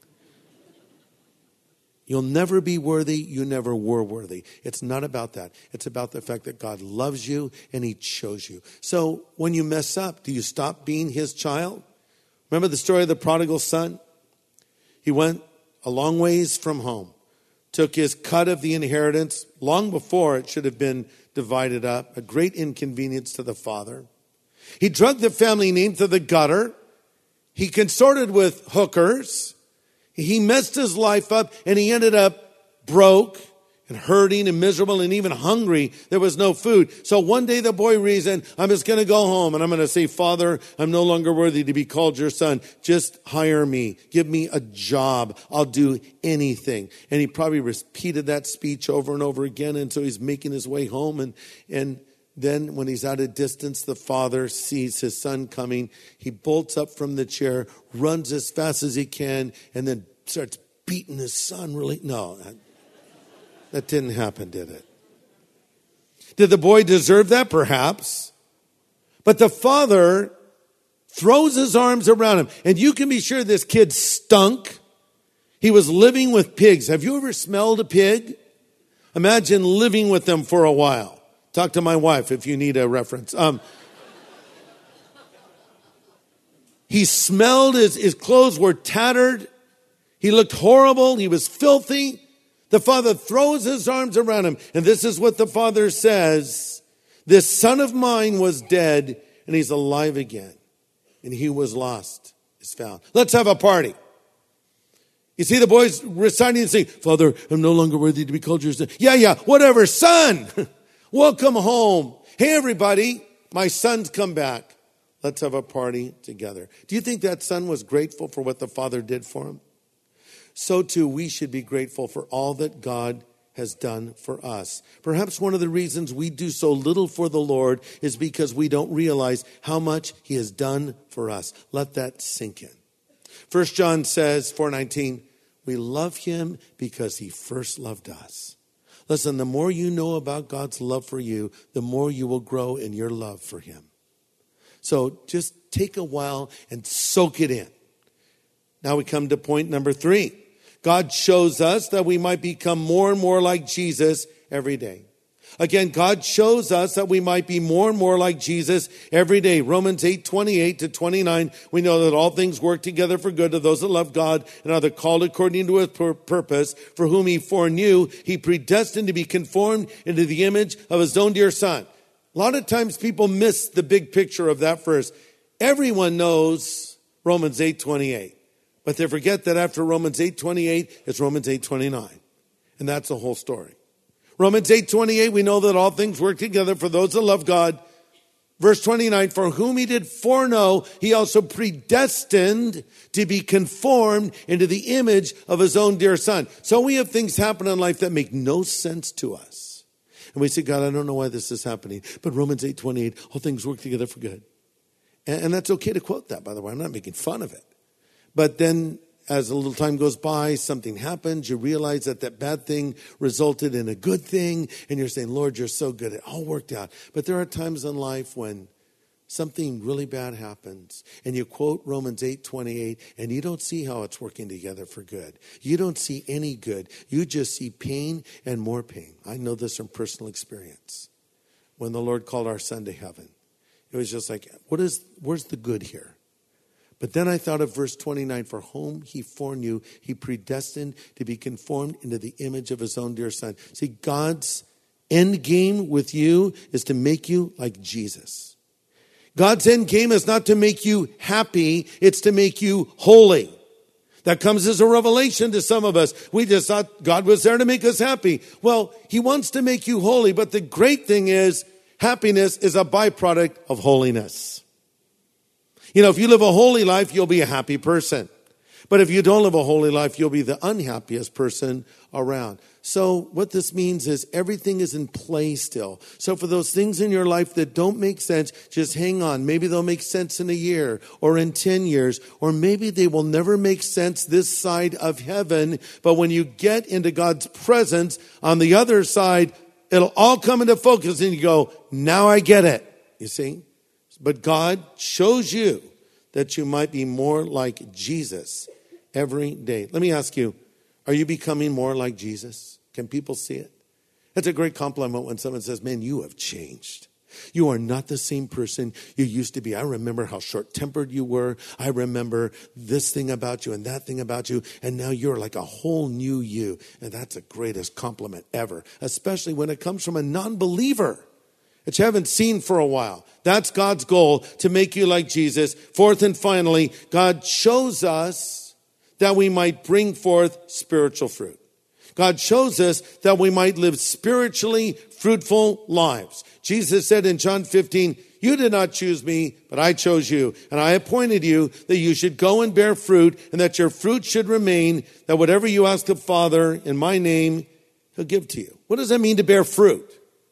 You'll never be worthy. You never were worthy. It's not about that. It's about the fact that God loves you and he chose you. So when you mess up, do you stop being his child? Remember the story of the prodigal son? He went a long ways from home, took his cut of the inheritance long before it should have been divided up, a great inconvenience to the father. He dragged the family name to the gutter. He consorted with hookers. He messed his life up and he ended up broke and hurting and miserable and even hungry. There was no food. So one day the boy reasoned, I'm just going to go home and I'm going to say, Father, I'm no longer worthy to be called your son. Just hire me. Give me a job. I'll do anything. And he probably repeated that speech over and over again. And so he's making his way home. And, and then when he's at a distance, the father sees his son coming. He bolts up from the chair, runs as fast as he can, and then starts beating his son really. No, that, that didn't happen, did it? Did the boy deserve that? Perhaps. But the father throws his arms around him. And you can be sure this kid stunk. He was living with pigs. Have you ever smelled a pig? Imagine living with them for a while. Talk to my wife if you need a reference. Um, he smelled, his, his clothes were tattered. He looked horrible. He was filthy. The father throws his arms around him. And this is what the father says. This son of mine was dead and he's alive again. And he was lost, is found. Let's have a party. You see the boys reciting and saying, Father, I'm no longer worthy to be called your son. Yeah, yeah, whatever, son. Welcome home. Hey, everybody, my son's come back. Let's have a party together. Do you think that son was grateful for what the father did for him? So too, we should be grateful for all that God has done for us. Perhaps one of the reasons we do so little for the Lord is because we don't realize how much he has done for us. Let that sink in. First John says, four nineteen, we love him because he first loved us. Listen, the more you know about God's love for you, the more you will grow in your love for him. So just take a while and soak it in. Now we come to point number three. God shows us that we might become more and more like Jesus every day. Again, God shows us that we might be more and more like Jesus every day. Romans eight, twenty-eight to twenty-nine, we know that all things work together for good to those that love God and are the called according to his purpose, for whom he foreknew, he predestined to be conformed into the image of his own dear son. A lot of times people miss the big picture of that verse. Everyone knows Romans eight, twenty-eight, but they forget that after Romans eight, twenty-eight, it's Romans eight, twenty-nine. And that's the whole story. Romans eight, twenty-eight, we know that all things work together for those that love God. Verse twenty-nine, for whom he did foreknow, he also predestined to be conformed into the image of his own dear son. So we have things happen in life that make no sense to us. And we say, God, I don't know why this is happening. But Romans eight, twenty-eight, all things work together for good. And, and that's okay to quote that, by the way. I'm not making fun of it. But then as a little time goes by, something happens. You realize that that bad thing resulted in a good thing. And you're saying, Lord, you're so good. It all worked out. But there are times in life when something really bad happens. And you quote Romans eight, twenty-eight. And you don't see how it's working together for good. You don't see any good. You just see pain and more pain. I know this from personal experience. When the Lord called our son to heaven, it was just like, what is, where's the good here? But then I thought of verse twenty-nine, for whom he foreknew, he predestined to be conformed into the image of his own dear son. See, God's end game with you is to make you like Jesus. God's end game is not to make you happy, it's to make you holy. That comes as a revelation to some of us. We just thought God was there to make us happy. Well, he wants to make you holy, but the great thing is, happiness is a byproduct of holiness. You know, if you live a holy life, you'll be a happy person. But if you don't live a holy life, you'll be the unhappiest person around. So what this means is everything is in play still. So for those things in your life that don't make sense, just hang on. Maybe they'll make sense in a year or in ten years, or maybe they will never make sense this side of heaven. But when you get into God's presence on the other side, it'll all come into focus and you go, now I get it. You see? But God shows you that you might be more like Jesus every day. Let me ask you, are you becoming more like Jesus? Can people see it? It's a great compliment when someone says, man, you have changed. You are not the same person you used to be. I remember how short-tempered you were. I remember this thing about you and that thing about you. And now you're like a whole new you. And that's the greatest compliment ever, especially when it comes from a non-believer that you haven't seen for a while. That's God's goal, to make you like Jesus. Fourth and finally, God shows us that we might bring forth spiritual fruit. God chose us that we might live spiritually fruitful lives. Jesus said in John fifteen, you did not choose me, but I chose you. And I appointed you that you should go and bear fruit, and that your fruit should remain, that whatever you ask the Father in my name, he'll give to you. What does that mean to bear fruit?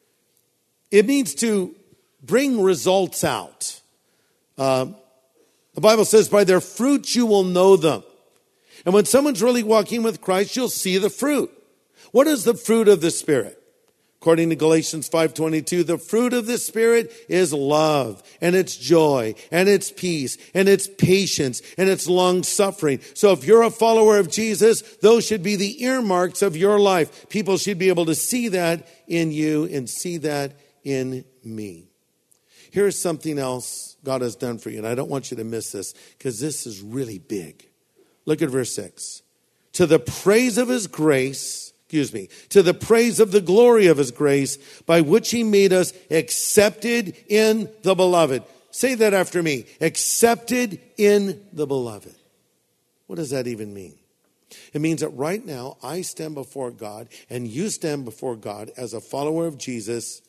It means to bring results out. Uh, the Bible says, by their fruits you will know them. And when someone's really walking with Christ, you'll see the fruit. What is the fruit of the Spirit? According to Galatians five twenty-two, the fruit of the Spirit is love, and it's joy, and it's peace, and it's patience, and it's long-suffering. So if you're a follower of Jesus, those should be the earmarks of your life. People should be able to see that in you and see that in me. Here's something else God has done for you, and I don't want you to miss this, because this is really big. Look at verse six. To the praise of his grace, excuse me, to the praise of the glory of his grace, by which he made us accepted in the beloved. Say that after me. Accepted in the beloved. What does that even mean? It means that right now I stand before God and you stand before God as a follower of Jesus,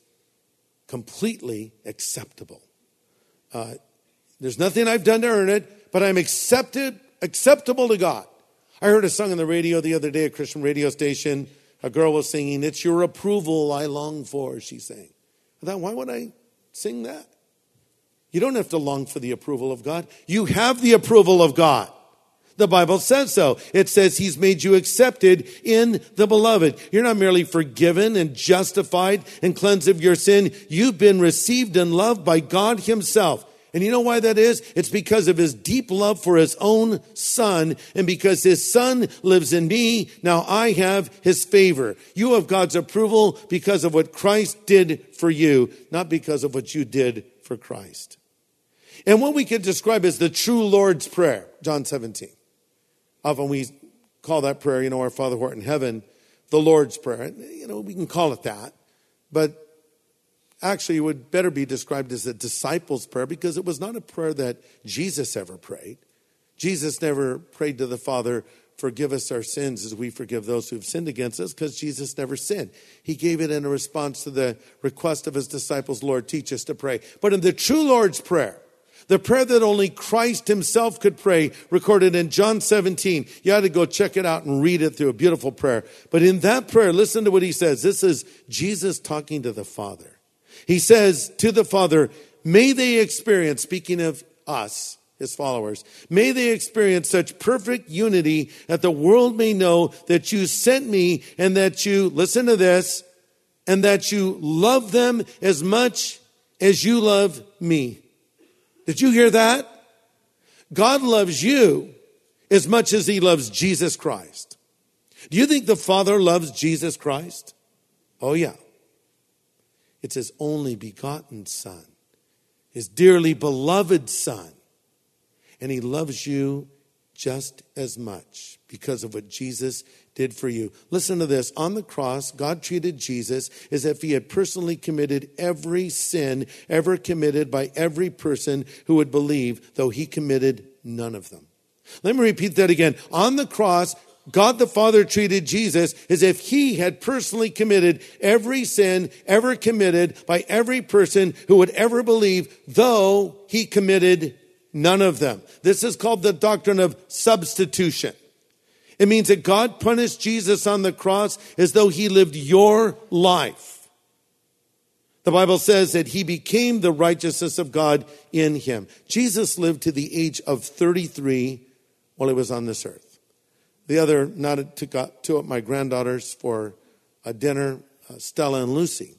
completely acceptable. Uh, there's nothing I've done to earn it, but I'm accepted, acceptable to God. I heard a song on the radio the other day, a Christian radio station. A girl was singing, it's your approval I long for, she sang. I thought, why would I sing that? You don't have to long for the approval of God. You have the approval of God. The Bible says so. It says he's made you accepted in the beloved. You're not merely forgiven and justified and cleansed of your sin. You've been received and loved by God himself. And you know why that is? It's because of his deep love for his own son. And because his son lives in me, now I have his favor. You have God's approval because of what Christ did for you, not because of what you did for Christ. And what we could describe as the true Lord's Prayer, John seventeen. Often we call that prayer, you know, our Father who art in heaven, the Lord's Prayer. You know, we can call it that. But actually, it would better be described as a disciples' prayer, because it was not a prayer that Jesus ever prayed. Jesus never prayed to the Father, forgive us our sins as we forgive those who have sinned against us, because Jesus never sinned. He gave it in a response to the request of his disciples, Lord, teach us to pray. But in the true Lord's Prayer, the prayer that only Christ himself could pray, recorded in John seventeen. You ought to go check it out and read it through. A beautiful prayer. But in that prayer, listen to what he says. This is Jesus talking to the Father. He says to the Father, may they experience, speaking of us, his followers, may they experience such perfect unity that the world may know that you sent me and that you, listen to this, and that you love them as much as you love me. Did you hear that? God loves you as much as he loves Jesus Christ. Do you think the Father loves Jesus Christ? Oh, yeah. It's his only begotten Son, his dearly beloved Son. And he loves you just as much because of what Jesus did for you. Listen to this. On the cross, God treated Jesus as if he had personally committed every sin ever committed by every person who would believe, though he committed none of them. Let me repeat that again. On the cross, God the Father treated Jesus as if he had personally committed every sin ever committed by every person who would ever believe, though he committed none of them. This is called the doctrine of substitution. It means that God punished Jesus on the cross as though he lived your life. The Bible says that he became the righteousness of God in him. Jesus lived to the age of thirty-three while he was on this earth. The other night, took up two of my granddaughters for a dinner, uh, Stella and Lucy.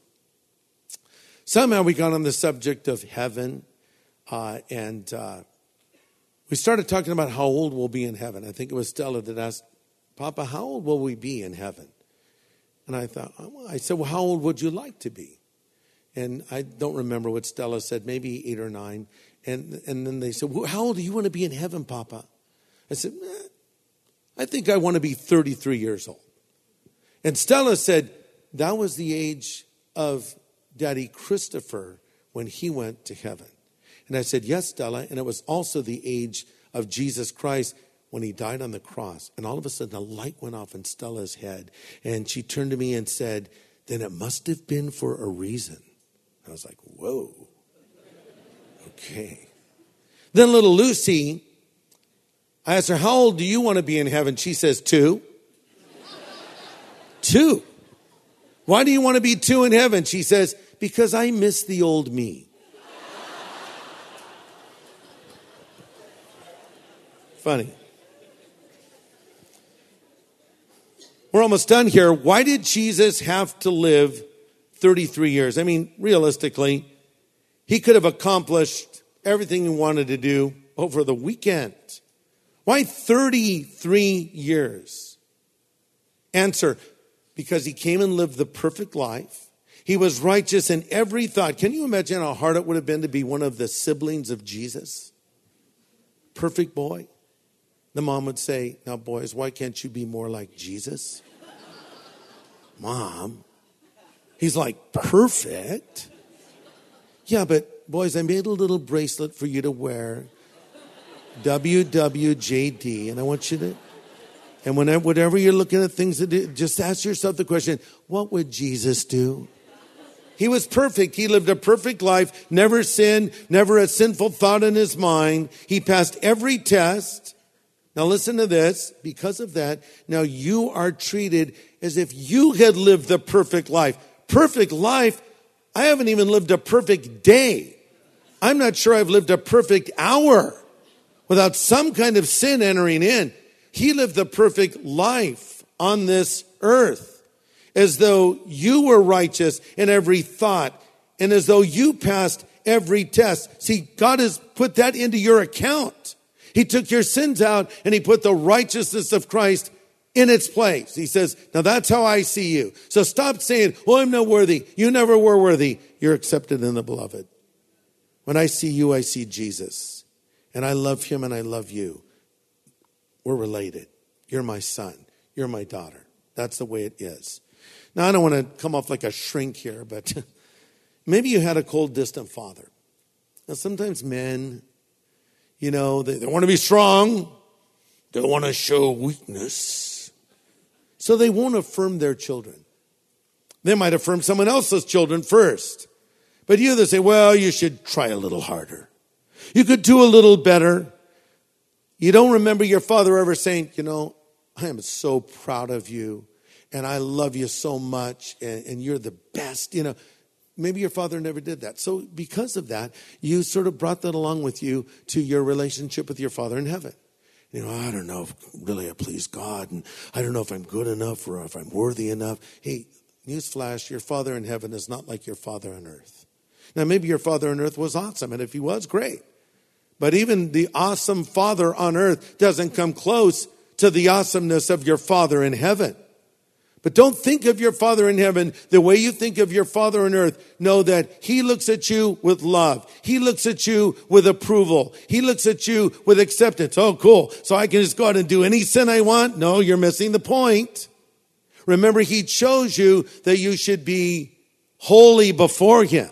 Somehow we got on the subject of heaven, uh, and uh, we started talking about how old we'll be in heaven. I think it was Stella that asked, Papa, how old will we be in heaven? And I thought, I said, well, how old would you like to be? And I don't remember what Stella said, maybe eight or nine. And, and then they said, well, how old do you want to be in heaven, Papa? I said, eh, I think I want to be thirty-three years old. And Stella said, that was the age of Daddy Christopher when he went to heaven. And I said, yes, Stella. And it was also the age of Jesus Christ when he died on the cross. And all of a sudden, a light went off in Stella's head. And she turned to me and said, then it must have been for a reason. I was like, whoa. Okay. Then little Lucy, I asked her, how old do you want to be in heaven? She says, two. Two. Why do you want to be two in heaven? She says, because I miss the old me. Funny. We're almost done here. Why did Jesus have to live thirty-three years? I mean, realistically, he could have accomplished everything he wanted to do over the weekend. Why thirty-three years? Answer, because he came and lived the perfect life. He was righteous in every thought. Can you imagine how hard it would have been to be one of the siblings of Jesus? Perfect boy. The mom would say, now boys, why can't you be more like Jesus? Mom, he's like, perfect. Yeah, but boys, I made a little bracelet for you to wear. W W J D. And I want you to, and whenever, whatever you're looking at things to do, just ask yourself the question, what would Jesus do? He was perfect. He lived a perfect life, never sinned, never a sinful thought in his mind. He passed every test. Now listen to this. Because of that, now you are treated as if you had lived the perfect life. Perfect life? I haven't even lived a perfect day. I'm not sure I've lived a perfect hour without some kind of sin entering in. He lived the perfect life on this earth as though you were righteous in every thought and as though you passed every test. See, God has put that into your account. He took your sins out and he put the righteousness of Christ in its place. He says, now that's how I see you. So stop saying, well, I'm not worthy. You never were worthy. You're accepted in the beloved. When I see you, I see Jesus. And I love him and I love you. We're related. You're my son. You're my daughter. That's the way it is. Now, I don't want to come off like a shrink here, but maybe you had a cold, distant father. Now, sometimes men, you know, they, they want to be strong. They want to show weakness. So they won't affirm their children. They might affirm someone else's children first. But you, they say, well, you should try a little harder. You could do a little better. You don't remember your father ever saying, you know, I am so proud of you. And I love you so much. And, and you're the best, you know. Maybe your father never did that. So because of that, you sort of brought that along with you to your relationship with your Father in heaven. You know, I don't know if really I please God, and I don't know if I'm good enough or if I'm worthy enough. Hey, newsflash, your Father in heaven is not like your Father on earth. Now, maybe your Father on earth was awesome, and if he was, great. But even the awesome Father on earth doesn't come close to the awesomeness of your Father in heaven. But don't think of your Father in heaven the way you think of your Father on earth. Know that he looks at you with love. He looks at you with approval. He looks at you with acceptance. Oh, cool. So I can just go out and do any sin I want? No, you're missing the point. Remember, he chose you that you should be holy before him.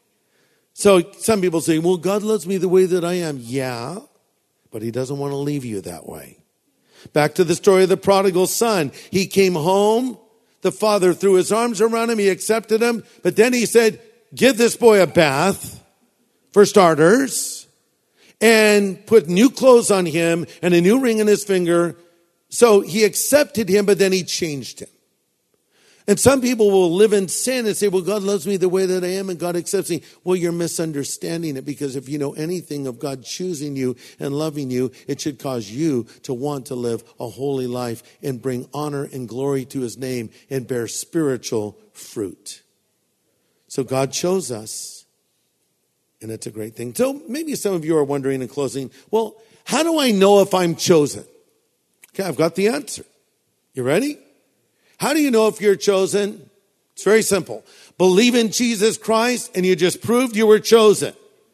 So some people say, well, God loves me the way that I am. Yeah, but he doesn't want to leave you that way. Back to the story of the prodigal son. He came home. The father threw his arms around him. He accepted him. But then he said, give this boy a bath, for starters, and put new clothes on him and a new ring in his finger. So he accepted him, but then he changed him. And some people will live in sin and say, well, God loves me the way that I am and God accepts me. Well, you're misunderstanding it, because if you know anything of God choosing you and loving you, it should cause you to want to live a holy life and bring honor and glory to his name and bear spiritual fruit. So God chose us, and it's a great thing. So maybe some of you are wondering in closing, well, how do I know if I'm chosen? Okay, I've got the answer. You ready? How do you know if you're chosen? It's very simple. Believe in Jesus Christ and you just proved you were chosen.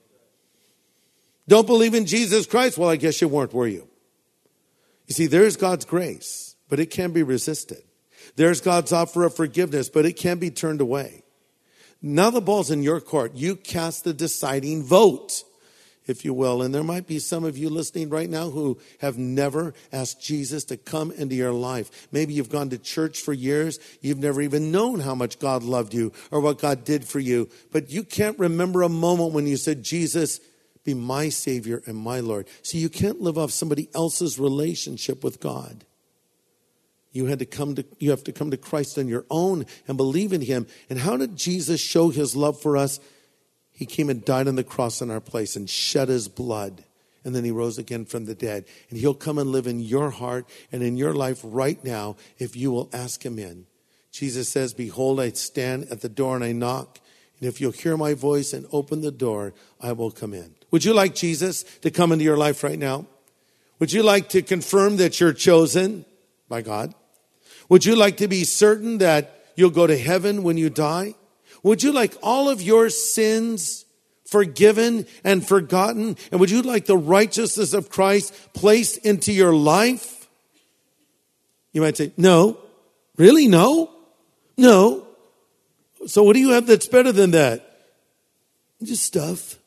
Don't believe in Jesus Christ? Well, I guess you weren't, were you? You see, there's God's grace, but it can be resisted. There's God's offer of forgiveness, but it can be turned away. Now the ball's in your court. You cast the deciding vote. if you will. And there might be some of you listening right now who have never asked Jesus to come into your life. Maybe you've gone to church for years. You've never even known how much God loved you or what God did for you. But you can't remember a moment when you said, Jesus, be my Savior and my Lord. See, you can't live off somebody else's relationship with God. You had to come to, you have to come to Christ on your own and believe in him. And how did Jesus show his love for us? He came and died on the cross in our place and shed his blood. And then he rose again from the dead. And he'll come and live in your heart and in your life right now if you will ask him in. Jesus says, behold, I stand at the door and I knock. And if you'll hear my voice and open the door, I will come in. Would you like Jesus to come into your life right now? Would you like to confirm that you're chosen by God? Would you like to be certain that you'll go to heaven when you die? Would you like all of your sins forgiven and forgotten? And would you like the righteousness of Christ placed into your life? You might say, no. Really? No? No. So what do you have that's better than that? Just stuff.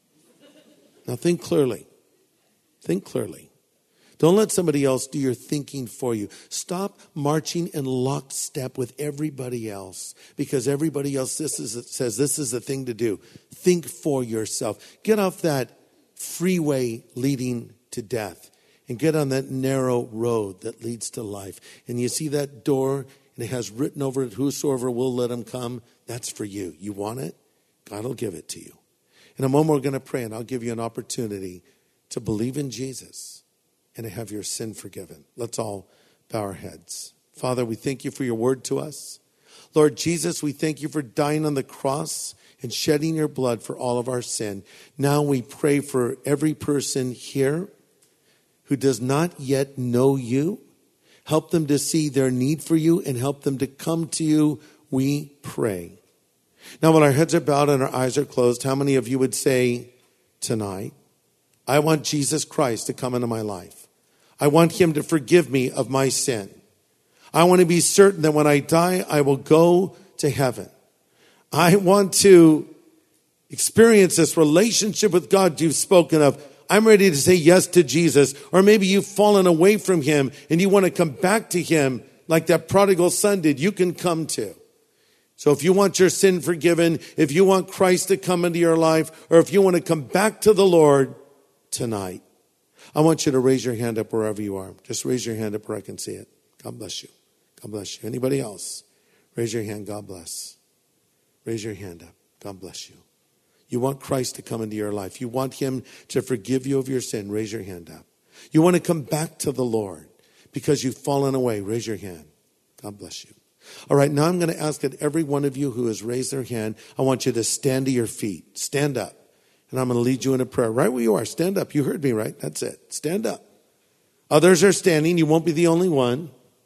Now think clearly. Think clearly. Don't let somebody else do your thinking for you. Stop marching in lockstep with everybody else because everybody else this is, says this is the thing to do. Think for yourself. Get off that freeway leading to death and get on that narrow road that leads to life. And you see that door and it has written over it, whosoever will let him come. That's for you. You want it? God will give it to you. In a moment we're going to pray and I'll give you an opportunity to believe in Jesus and to have your sin forgiven. Let's all bow our heads. Father, we thank you for your word to us. Lord Jesus, we thank you for dying on the cross and shedding your blood for all of our sin. Now we pray for every person here who does not yet know you. Help them to see their need for you and help them to come to you, we pray. Now, when our heads are bowed and our eyes are closed, how many of you would say tonight, I want Jesus Christ to come into my life. I want him to forgive me of my sin. I want to be certain that when I die, I will go to heaven. I want to experience this relationship with God you've spoken of. I'm ready to say yes to Jesus. Or maybe you've fallen away from him and you want to come back to him like that prodigal son did. You can come too. So if you want your sin forgiven, if you want Christ to come into your life, or if you want to come back to the Lord tonight, I want you to raise your hand up wherever you are. Just raise your hand up where I can see it. God bless you. God bless you. Anybody else? Raise your hand. God bless. Raise your hand up. God bless you. You want Christ to come into your life. You want him to forgive you of your sin. Raise your hand up. You want to come back to the Lord because you've fallen away. Raise your hand. God bless you. All right, now I'm going to ask that every one of you who has raised their hand, I want you to stand to your feet. Stand up. And I'm going to lead you in a prayer. Right where you are. Stand up. You heard me, right? That's it. Stand up. Others are standing. You won't be the only one.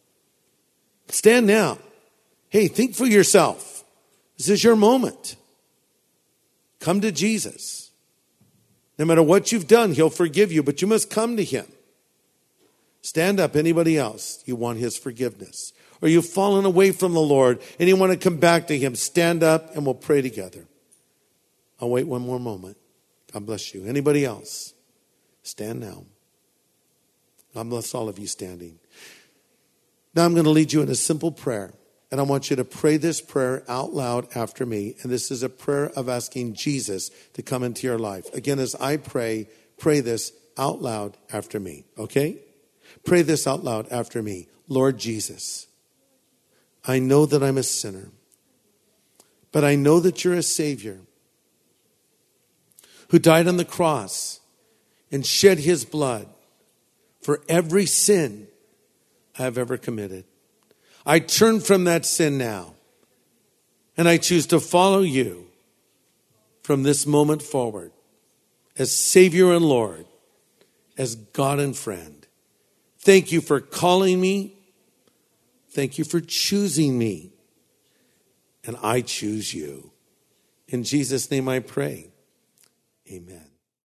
Stand now. Hey, think for yourself. This is your moment. Come to Jesus. No matter what you've done, he'll forgive you, but you must come to him. Stand up. Anybody else? You want his forgiveness. Or you've fallen away from the Lord and you want to come back to him. Stand up and we'll pray together. I'll wait one more moment. God bless you. Anybody else? Stand now. God bless all of you standing. Now I'm going to lead you in a simple prayer. And I want you to pray this prayer out loud after me. And this is a prayer of asking Jesus to come into your life. Again, as I pray, pray this out loud after me. Okay? Pray this out loud after me. Lord Jesus, I know that I'm a sinner. But I know that you're a Savior who died on the cross and shed his blood for every sin I have ever committed. I turn from that sin now, and I choose to follow you from this moment forward as Savior and Lord, as God and friend. Thank you for calling me. Thank you for choosing me. And I choose you. In Jesus' name I pray. Amen.